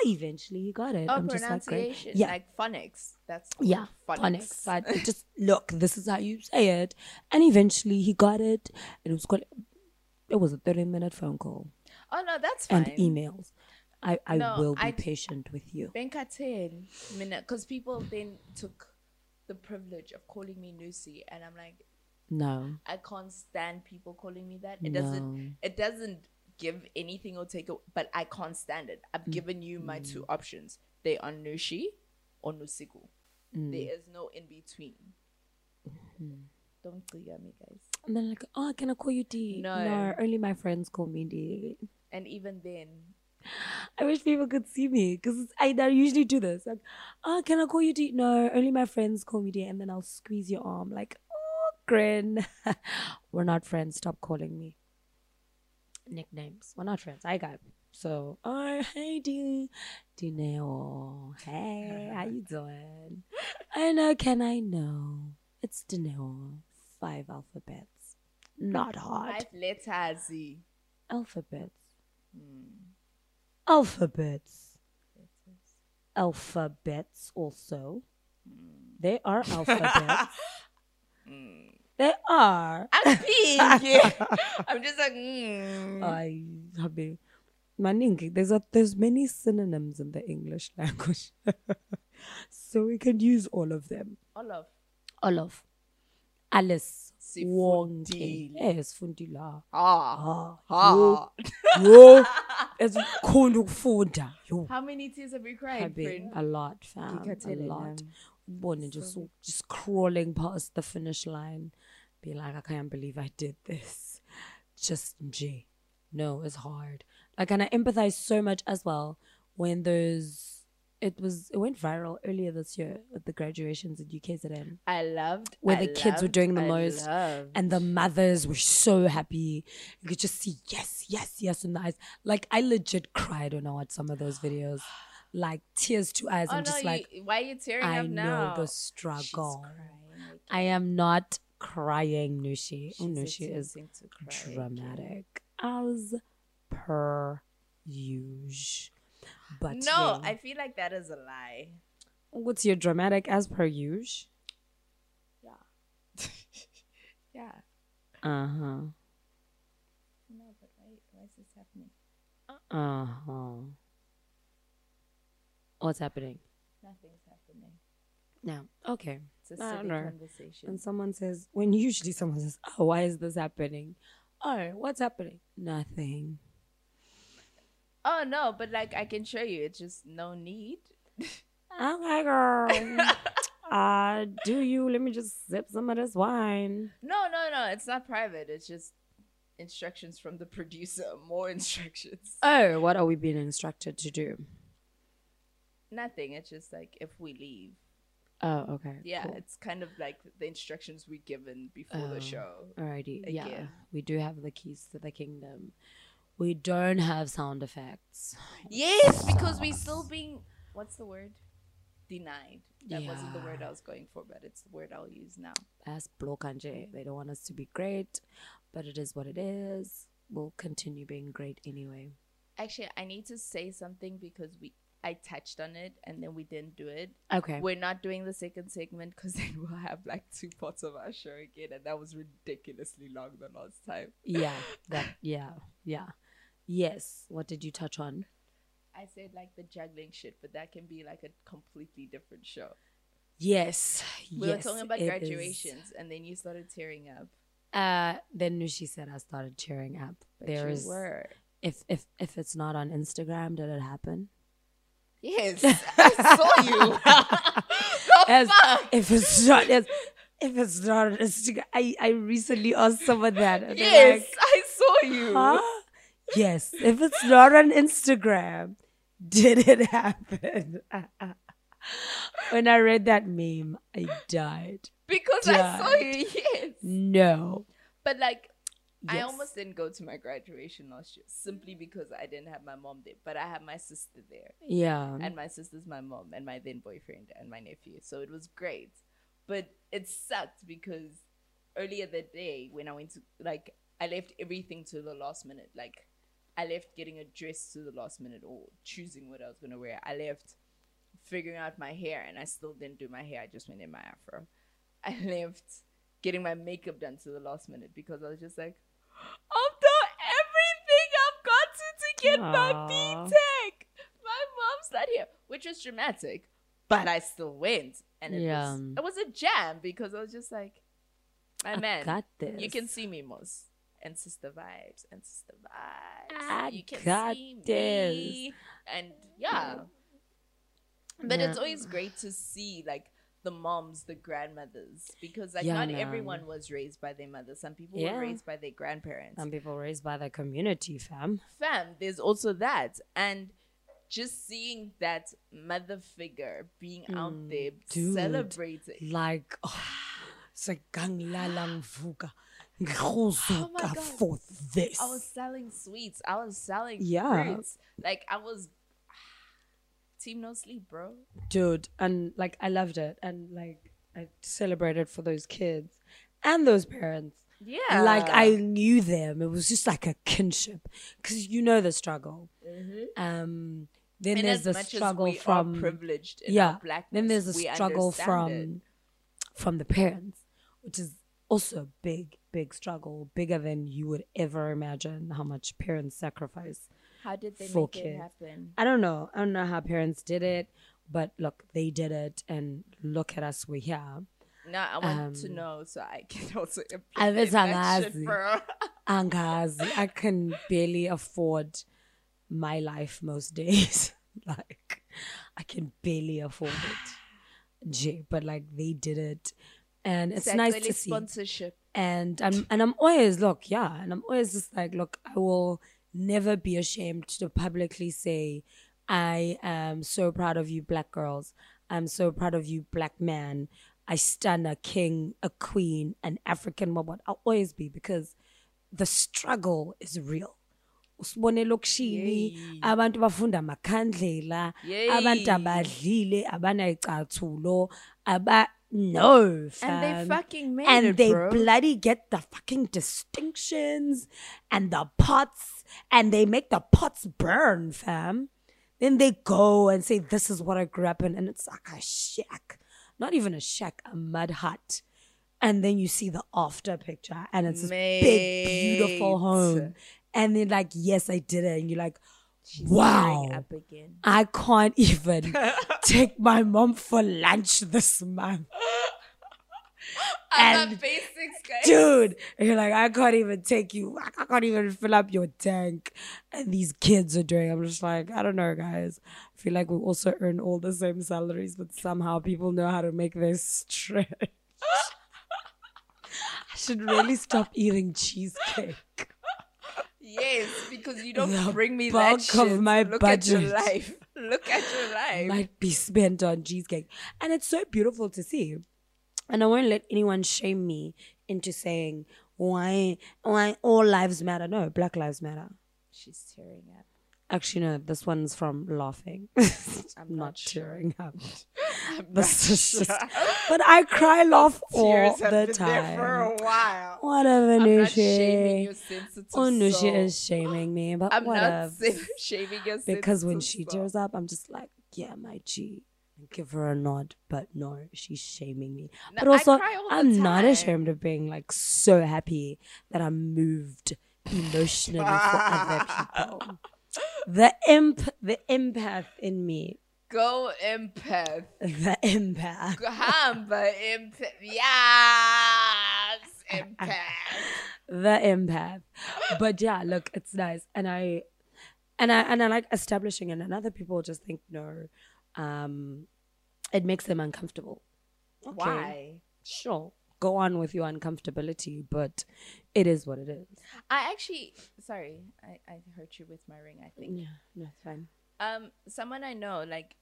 eventually he got it. Oh, I'm just like, great. pronunciation, Yeah. like phonics. That's the Yeah, word, phonics. I just look, this is how you say it. And eventually he got it. It was a 30-minute phone call Oh no, that's and fine. emails. I No, will be I- patient with you. Benkaten, because people then took the privilege of calling me Nusi, and I'm like, No. I can't stand people calling me that. No. It doesn't give anything or take it, but I can't stand it. I've given you my two options. They are Nushi or Nusiku. There is no in between. Don't trigger me, guys. And then like, oh, can I call you D? No. Only my friends call me D. And even then, I wish people could see me because I usually do this. Like, oh, can I call you D? No, only my friends call me D. And then I'll squeeze your arm like, oh, grin. We're not friends. Stop calling me nicknames. We're not friends. I got so. Oh, hey D, Dineo. Hey, how you doing? I know. Can I know? It's Dineo. 5 alphabets. Not hard. 5 letters. Alphabets. Alphabets. Alphabets also. They are alphabets. They are. I'm pink. I'm just like, I happy. Maningi, there's many synonyms in the English language. So we can use all of them. Olaf. All of. Alice. Sifundile. Yes, fundila. Ah. Ah. Yo. It's khulu ukufunda. Yo. How many tears have you cried, Happy. friend? A lot, fam. A Ngikhathele lot. nami. Born just crawling past the finish line. Be like, I can't believe I did this. Just J. No, it's hard. Like, and I empathize so much as well when it went viral earlier this year with the graduations at UKZN. Where the kids were doing the most and the mothers were so happy. You could just see yes, yes, yes in the eyes. Like, I legit cried when I watched some of those videos. Like, tears to eyes. Oh, I'm just no, like, why are you tearing I up now? know the struggle. I am not crying, Nushi. Nushi is dramatic as per usual. But no, yeah. I feel like that is a lie. What's your dramatic as per usual? Yeah. Yeah. Uh-huh. No, but why is this happening? Uh-huh. What's happening? Nothing's happening. No. Okay. It's a I silly don't know. conversation. And someone says, oh, why is this happening? Oh, what's happening? Nothing. Oh, no, but like I can show you. It's just no need. Okay, girl. Do you? Let me just sip some of this wine. No. It's not private. It's just instructions from the producer. More instructions. Oh, what are we being instructed to do? Nothing. It's just like if we leave. Oh, okay. Yeah, cool. it's kind of like the instructions we given before the show. Alrighty. Yeah, Again. we do have the keys to the kingdom. We don't have sound effects. Yes, because we still being, what's the word? Denied. That wasn't the Yeah. word I was going for, but it's the word I'll use now. As Blokanje, they don't want us to be great, but it is what it is. We'll continue being great anyway. Actually, I need to say something because I touched on it and then we didn't do it. Okay. We're not doing the second segment because then we'll have like 2 parts of our show again, and that was ridiculously long the last time. Yeah. Yes. What did you touch on? I said like the juggling shit, but that can be like a completely different show. Yes. We were talking about graduations, and then you started tearing up. Then Nushi said I started cheering up. But you were. If it's not on Instagram, did it happen? Yes, I saw you. If it's not on Instagram, I recently asked someone that. And they're Yes, like, I saw you. huh? Yes, if it's not on Instagram, did it happen? When I read that meme, I died. Because I saw you, yes. No. But like, I Yes. almost didn't go to my graduation last year simply because I didn't have my mom there. But I had my sister there. Yeah. And my sister's my mom and my then boyfriend and my nephew. So it was great. But it sucked because earlier that day when I went to, like, I left everything to the last minute. Like, I left getting a dress to the last minute or choosing what I was gonna wear. I left figuring out my hair, and I still didn't do my hair. I just went in my afro. I left getting my makeup done to the last minute because I was just like, I've done everything I've got to get my Aw. B-Tech. My mom's not here, which was dramatic, but I still went, and it was a jam because I was just like, my man, got this. you can see me, Mos. And sister vibes, and sister vibes. I You can got see this. me, and yeah. But it's always great to see like the moms, the grandmothers, because like not man. everyone was raised by their mother. Some people Yeah. were raised by their grandparents. Some people raised by the community, fam. There's also that, and just seeing that mother figure being out there dude. celebrating. Like, sa ganglalang vuka. Oh my Ngozuka God. for this. I was selling sweets. I was selling Yeah. fruits. Like I was team no sleep, bro. Dude, and like I loved it, and like I celebrated for those kids and those parents. Yeah. Like I knew them. It was just like a kinship, because you know the struggle. Then And there's as the much struggle as we from are privileged in yeah. our blackness, Then there's the we struggle understand from the parents, which is also a big struggle, bigger than you would ever imagine. How much parents sacrifice. How did they for make it kids. happen? I don't know how parents did it, but look, they did it, and look at us, we're here. Now I want to know so I can also I implement that angazi. shit, bro. Angazi, I can barely afford my life most days. Like, I can barely afford it. But like they did it, and it's nice to see. Sponsorship. And I'm always just like, look, I will never be ashamed to publicly say, I am so proud of you, black girls. I'm so proud of you, black man. I stand a king, a queen, an African woman. I'll always be, because the struggle is real. Usibone lokishini, abantu bafunda makhandlela, abantu abadlile, abanayicathulo, no, fam. And they fucking made and it, they bro. bloody get the fucking distinctions and the pots, and they make the pots burn, fam. Then they go and say, this is what I grew up in, and it's like a shack. Not even a shack, a mud hut. And then you see the after picture, and it's this big, beautiful home. And then like, yes, I did it. And you're like, She's wow, tearing up again. I can't even take my mom for lunch this month. I'm And at basics, guys. dude, you're like, I can't even take you. I can't even fill up your tank. And these kids are doing. I'm just like, I don't know, guys. I feel like we also earn all the same salaries, but somehow people know how to make this stretch. I should really stop eating cheesecake. Yes, because you don't The bring me bulk that shit. of my Look at your budget. life. Look at your life. Might be spent on cheesecake. And it's so beautiful to see. And I won't let anyone shame me into saying, why all lives matter. No, Black Lives Matter. She's tearing up. Actually, no, this one's from laughing. I'm not sure. tearing up. I'm This not is sure. just, but I cry, laugh all Tears have the been there for time. a while. Whatever, I'm not shaming Nushi. your sensitive Oh, Nushi soul. is shaming me, but I'm whatever. not shaming your sensitive Because when she soul. tears up, I'm just like, yeah, my G. Give her a nod, but no, she's shaming me. No, But also, I cry all the I'm not time. ashamed of being like so happy that I'm moved emotionally for other people. The empath in me, Go empath. the empath, Gamba empath. Yes, empath. the empath. But yeah, look, it's nice, and I like establishing it, and other people just think no, it makes them uncomfortable. Okay. Why? Sure, go on with your uncomfortability, but it is what it is. I actually, sorry, I hurt you with my ring, I think. Yeah, no, it's fine. Someone I know, like,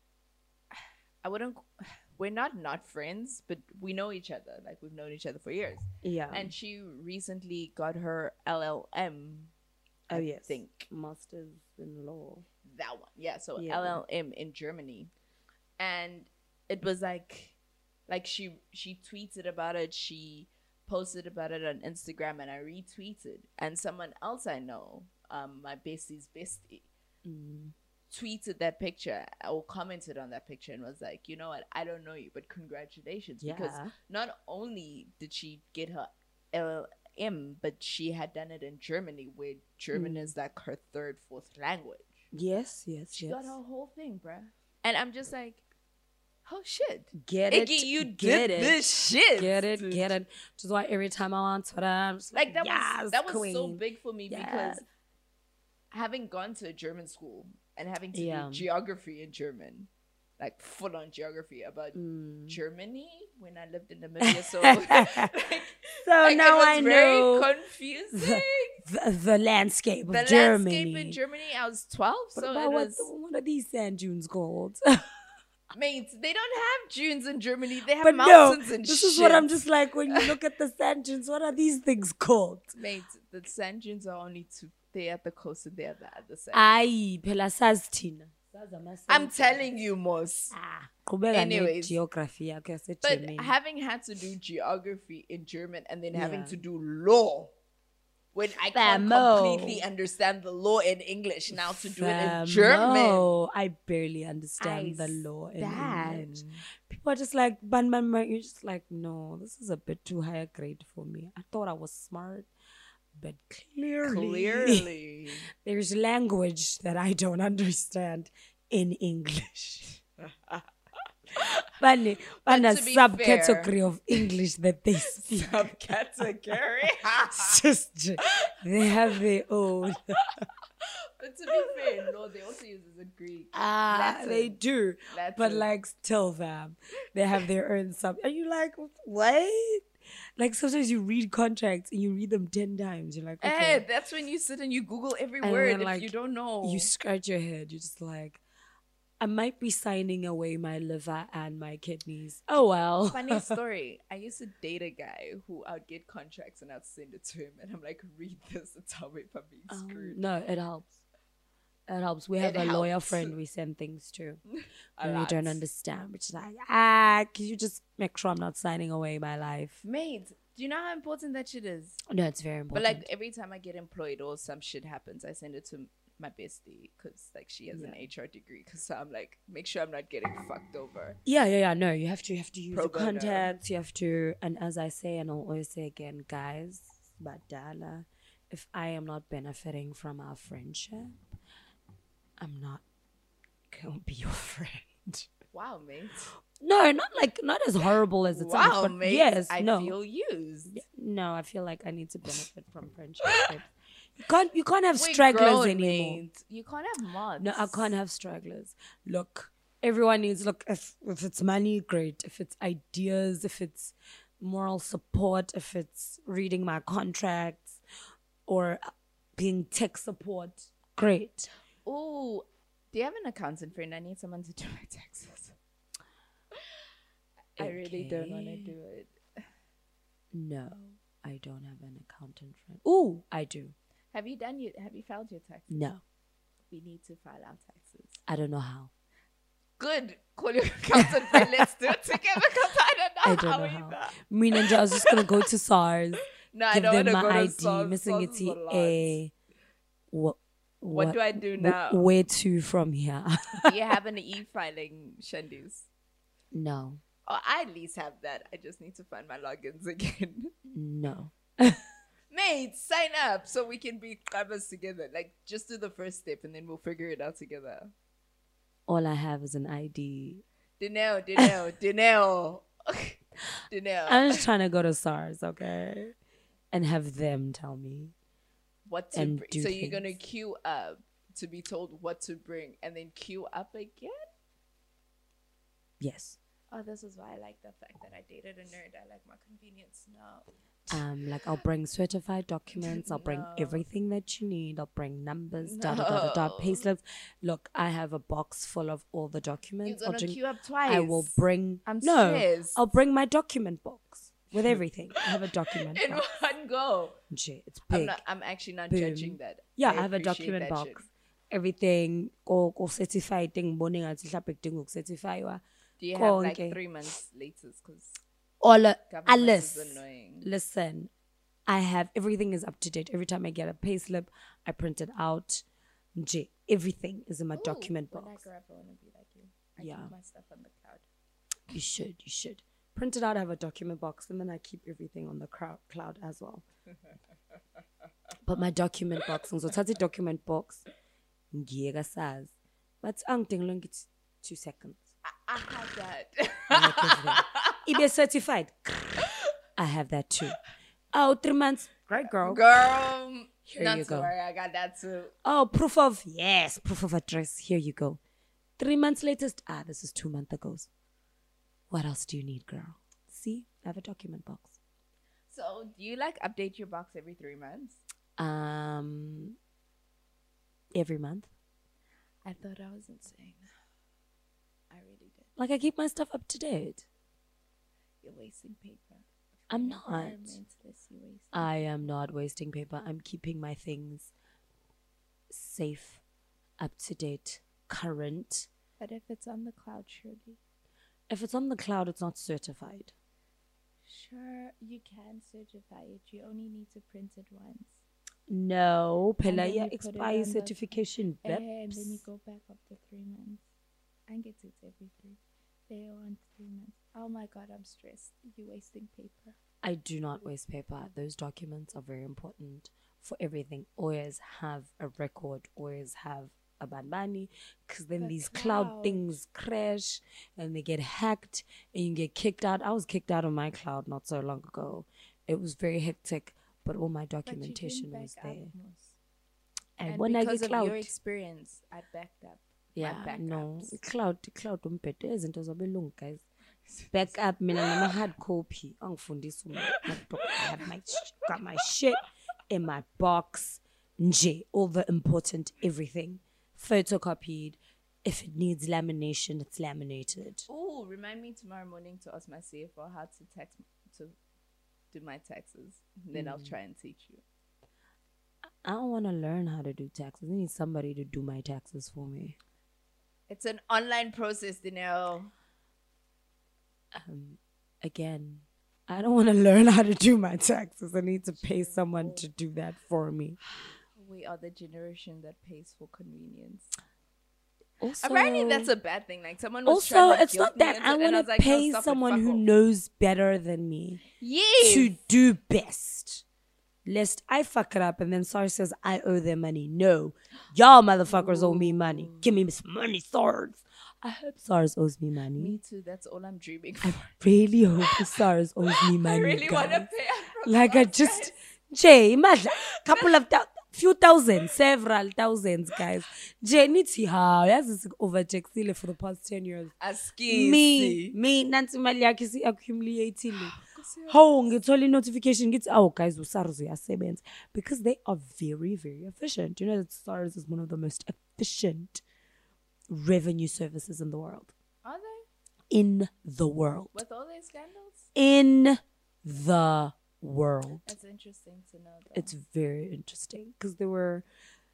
we're not friends, but we know each other. Like, we've known each other for years. Yeah. And she recently got her LLM. Oh, I yes. think Masters in Law. that one. Yeah, so Yeah. LLM in Germany. And it was like she tweeted about it, she posted about it on Instagram, and I retweeted. And someone else I know my bestie's bestie tweeted that picture or commented on that picture and was like, you know what, I don't know you, but congratulations. Because Yeah. not only did she get her LLM, but she had done it in Germany, where German is like her third, fourth language. Yes, yes, She yes. got her whole thing, bruh. And I'm just like, oh shit. Get it. Iggy, you get did it. this shit. Get it, dude. get it. Which is why every time I'm on Twitter, I'm just Like that yes, was that was queen. so big for me Yes. because having gone to a German school and having to Yeah. do geography in German, like full on geography about Germany when I lived in Namibia. So So like, now it was I very know confusing. the landscape of The Germany. landscape in Germany, I was 12, What so about it was what are these sand dunes called? mate, they don't have dunes in Germany. They have But no, mountains and this shit. is what I'm just like when you look at the sand dunes. What are these things called? Mate, the sand dunes are only two. They're at the coast and they're at the side. Aye, phela sazi thina. Sazi ama-sand I'm dunes. telling you, Mos. Qhubeka Anyways, ne-geography yakho But yaseGermany. having had to do geography in German and then having Yeah. to do law, when I can't Famo. completely understand the law in English, now to do it in German. No, I barely understand I the law in stand. English. People are just like, you're just like, no, this is a bit too higher grade for me. I thought I was smart, but clearly, there's language that I don't understand in English. But But a to be subcategory of English that they speak. Subcategory. It's just, they have their own. But to be fair, no, they also use it in Greek. Latin. They do. Latin. But like still fam, they have their own sub. Are you like, what? Like sometimes you read contracts and you read them 10 times. You're like, okay. Hey, that's when you sit and you Google every And word then, if like, you don't know. You scratch your head. You're just like, I might be signing away my liver and my kidneys. Oh well. Funny story. I used to date a guy who I'd get contracts and I'd send it to him and I'm like, read this and tell me if I'm being screwed. No, it helps. It helps. We have It a lawyer helps. friend we send things to. A And we lot. don't understand. Which is like, can you just make sure I'm not signing away my life? Mate, do you know how important that shit is? No, it's very But important. like every time I get employed or some shit happens, I send it to my bestie because like she has an HR degree. Because I'm like, make sure I'm not getting fucked over. Yeah. No, you have to use Pro your bono. contacts. You have to, and as I say, and I'll always say again, guys, badala, if I am not benefiting from our friendship, I'm not gonna be your friend. Wow, mate. No, not as horrible as it sounds. Wow, But mate. yes, I no, feel used. no. I feel like I need to benefit from friendship. You can't have We're stragglers grown, anymore. mate. You can't have mods. No, I can't have stragglers. Look, everyone needs, if it's money, great. If it's ideas, if it's moral support, if it's reading my contracts or being tech support, great. Ooh, do you have an accountant friend? I need someone to do my taxes. I really don't want to Okay. do it. No, I don't have an accountant friend. Ooh, I do. Have you filed your taxes? No, We need to file our taxes. I don't know how. Good. Call your accountant friend. Let's do it together because I I don't don't know know how how. either. Me and I was just gonna go to SARS, No, I give don't them want to my go ID, to SARS. missing SARS is a lot. a What do I do now? Where to from here? Do you have an e-filing, Shandis? No, Oh, I at least have that. I just need to find my logins again. no. Mate, sign up so we can be covers together. Like, just do the first step and then we'll figure it out together. All I have is an ID. Dineo. I'm just trying to go to SARS, okay, and have them tell me. What to and bring. do So you're going to things. queue up to be told what to bring and then queue up again? Yes. Oh, this is why I like the fact that I dated a nerd. I like my convenience now. Like I'll bring certified documents. I'll bring No. everything that you need. I'll bring numbers, payslips. Look, I have a box full of all the You're documents. going to queue up twice. I will bring. I'm no, stressed. I'll bring my document box with everything. I have a document in box. one go. Shit, it's big. I'm actually not Boom. judging that. Yeah, I have a appreciate document that box. shit. Everything ko certified thing boning ngathi mhlawumbe kudinga ukucertifywa. Do you have like Konke. 3 months latest? Because All government alles. is annoying. Listen, I have everything is up to date. Every time I get a pay slip, I print it out. Everything is in my document When I box. grow up, I want to be like you. I Yeah. keep my stuff on the cloud. You should. Print it out, I have a document box, and then I keep everything on the cloud as well. But my document box, so that's a document box. But I'm thinking it's 2 seconds. I have that. EBS certified. I have that too. Oh, 3 months. Great girl. Girl, Here not you to go. worry, I got that too. Oh, proof of address. Here you go. 3 months latest. This is 2 months ago. What else do you need, girl? See, I have a document box. So, do you like update your box every 3 months? Every month. I thought I was insane. I really did. Like I keep my stuff up to date. You're wasting paper. I'm not. Environmentalist, you waste. I am not wasting paper. I'm keeping my things safe, up to date, current. But if it's on the cloud, surely. If it's on the cloud, it's not certified. Sure, you can certify it. You only need to print it once. No, And then Pelaya you put it expire on the- certification. And then you Beps. go back after 3 months. I get it every 3. They want 3 months. Oh my god, I'm stressed. You're wasting paper. I do not waste paper. Those documents are very important for everything. Always have a record. Always have a banbani, because then The these cloud cloud. things crash and they get hacked and you get kicked out. I was kicked out of my cloud not so long ago. It was very hectic, but all my But you documentation didn't was back up, there. Mos. And And when I because get of your cloud, experience, I backed up. yeah, no, backups. cloud umphethe izinto zabelungu, guys. Backup mina nama hard copy angifundisa I have got my shit in my box. Nje, all the important everything photocopied. If it needs lamination, it's laminated. Oh, remind me tomorrow morning to ask my CFO how to do my taxes. Then I'll try and teach you. I don't want to learn how to do taxes. I need somebody to do my taxes for me. It's an online process, Dinero. Again, I don't want to learn how to do my taxes. I need to pay someone to do that for me. We are the generation that pays for convenience. Also, Apparently, that's a bad thing. Like someone was also, trying to it's not guilt me that into I it, and want was to like, no, pay stop it, someone fuck who off. knows better than me Yes. to do best. Lest I fuck it up and then SARS says I owe them money. No, y'all motherfuckers owe me money. Give me some money, SARS. I hope SARS owes me money. Me too. That's all I'm dreaming for. I really hope SARS owes me money. I really want to guys. pay up from Like I those just, guys. Jay, imagine couple of few thousand, several thousands, guys. Jay needs how yes, it's overtaxed for the past 10 years. Askisi. Me, nansi imali yakhe accumulating. How ngithola notification ngithi guys uSARS uyasebenza, because they are very, very efficient. You know that SARS is one of the most efficient revenue services in the world. Are they? In the world. With all these scandals? In the world. That's interesting to know. Though. It's very interesting because they were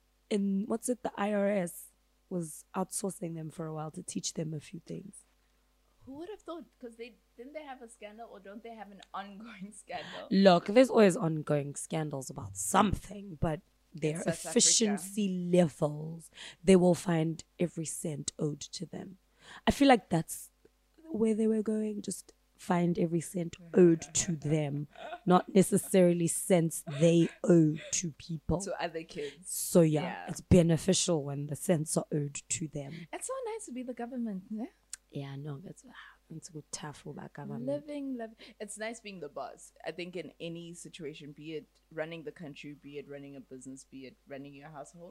in the IRS was outsourcing them for a while to teach them a few things. Who would have thought? Because didn't they have a scandal, or don't they have an ongoing scandal? Look, there's always ongoing scandals about something, but their South Africa. efficiency levels, they will find every cent owed to them. I feel like that's where they were going, just find every cent owed to them, not necessarily cents they owe to people. To other kids. So Yeah. it's beneficial when the cents are owed to them. It's so nice to be the government. Yeah? Yeah, no, it's a good tough for that government. Living. It's nice being the boss. I think in any situation, be it running the country, be it running a business, be it running your household.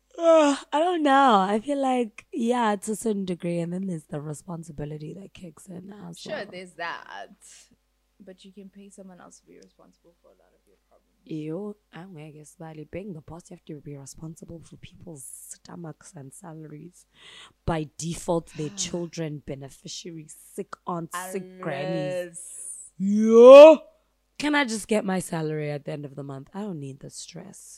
I don't know. I feel like, yeah, to a certain degree, and then there's the responsibility that kicks in as Sure, well. there's that. But you can pay someone else to be responsible for a lot of your problems. I guess, being the boss, you have to be responsible for people's stomachs and salaries. By default, their children, beneficiaries, sick aunts, sick grannies. Yeah. Can I just get my salary at the end of the month? I don't need the stress.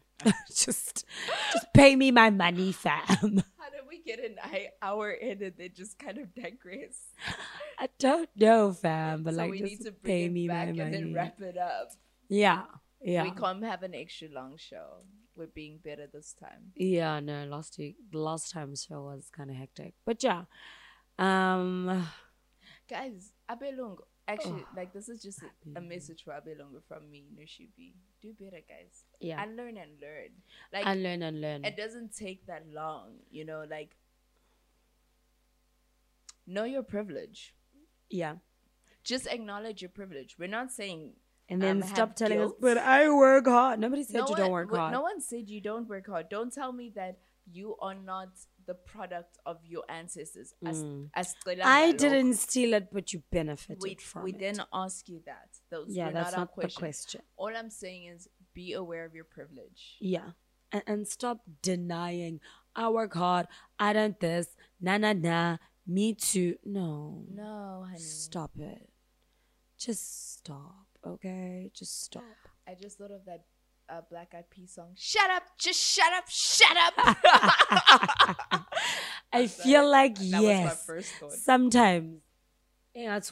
just pay me my money, fam. How did we get an hour in and then just kind of digress? I don't know, fam, but So like we just need to pay bring me it back my and money. then wrap it up. Yeah. We can't have an extra long show. We're being better this time. Yeah, no, the last time's show was kind of hectic. But yeah. Guys, Abelongo. Actually, this is just a message for Abelongo from me, Nushibi. Do better, guys. Yeah. Unlearn and learn. Unlearn and learn. It doesn't take that long, know your privilege. Yeah. Just acknowledge your privilege. We're not saying... And then stop telling us, but I work hard. Nobody said you don't work hard. No one said you don't work hard. Don't tell me that you are not the product of your ancestors. I didn't steal it, but you benefited from it. We didn't ask you that. That's not the question. All I'm saying is be aware of your privilege. Yeah. And stop denying, I work hard, I done this, nah, me too. No, honey. Stop it. Just stop. Okay, just stop. I just thought of that Black Eyed Peas song. Shut up, just shut up, shut up. I feel like that yes. was my first thought. Sometimes. Just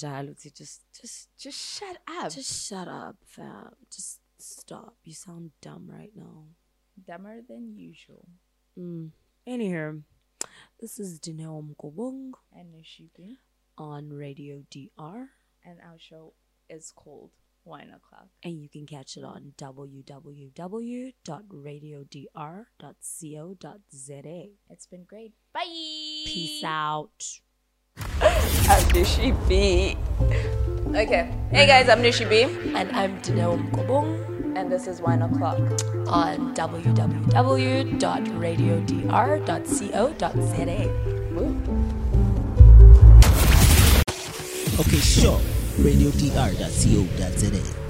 shut up. Just shut up, fam. Just stop. You sound dumb right now. Dumber than usual. Anyhow, this is Dineo Mkobong and Nushibi on Radio DR. And our show is called Wine O'Clock. And you can catch it on www.radiodr.co.za. It's been great. Bye. Peace out. I'm Nushibi. Okay. Hey guys, I'm Nushibi. And I'm Dineo Mkobong. And this is Wine O'Clock on www.radiodr.co.za. Okay, sure. RadioDR.co.za.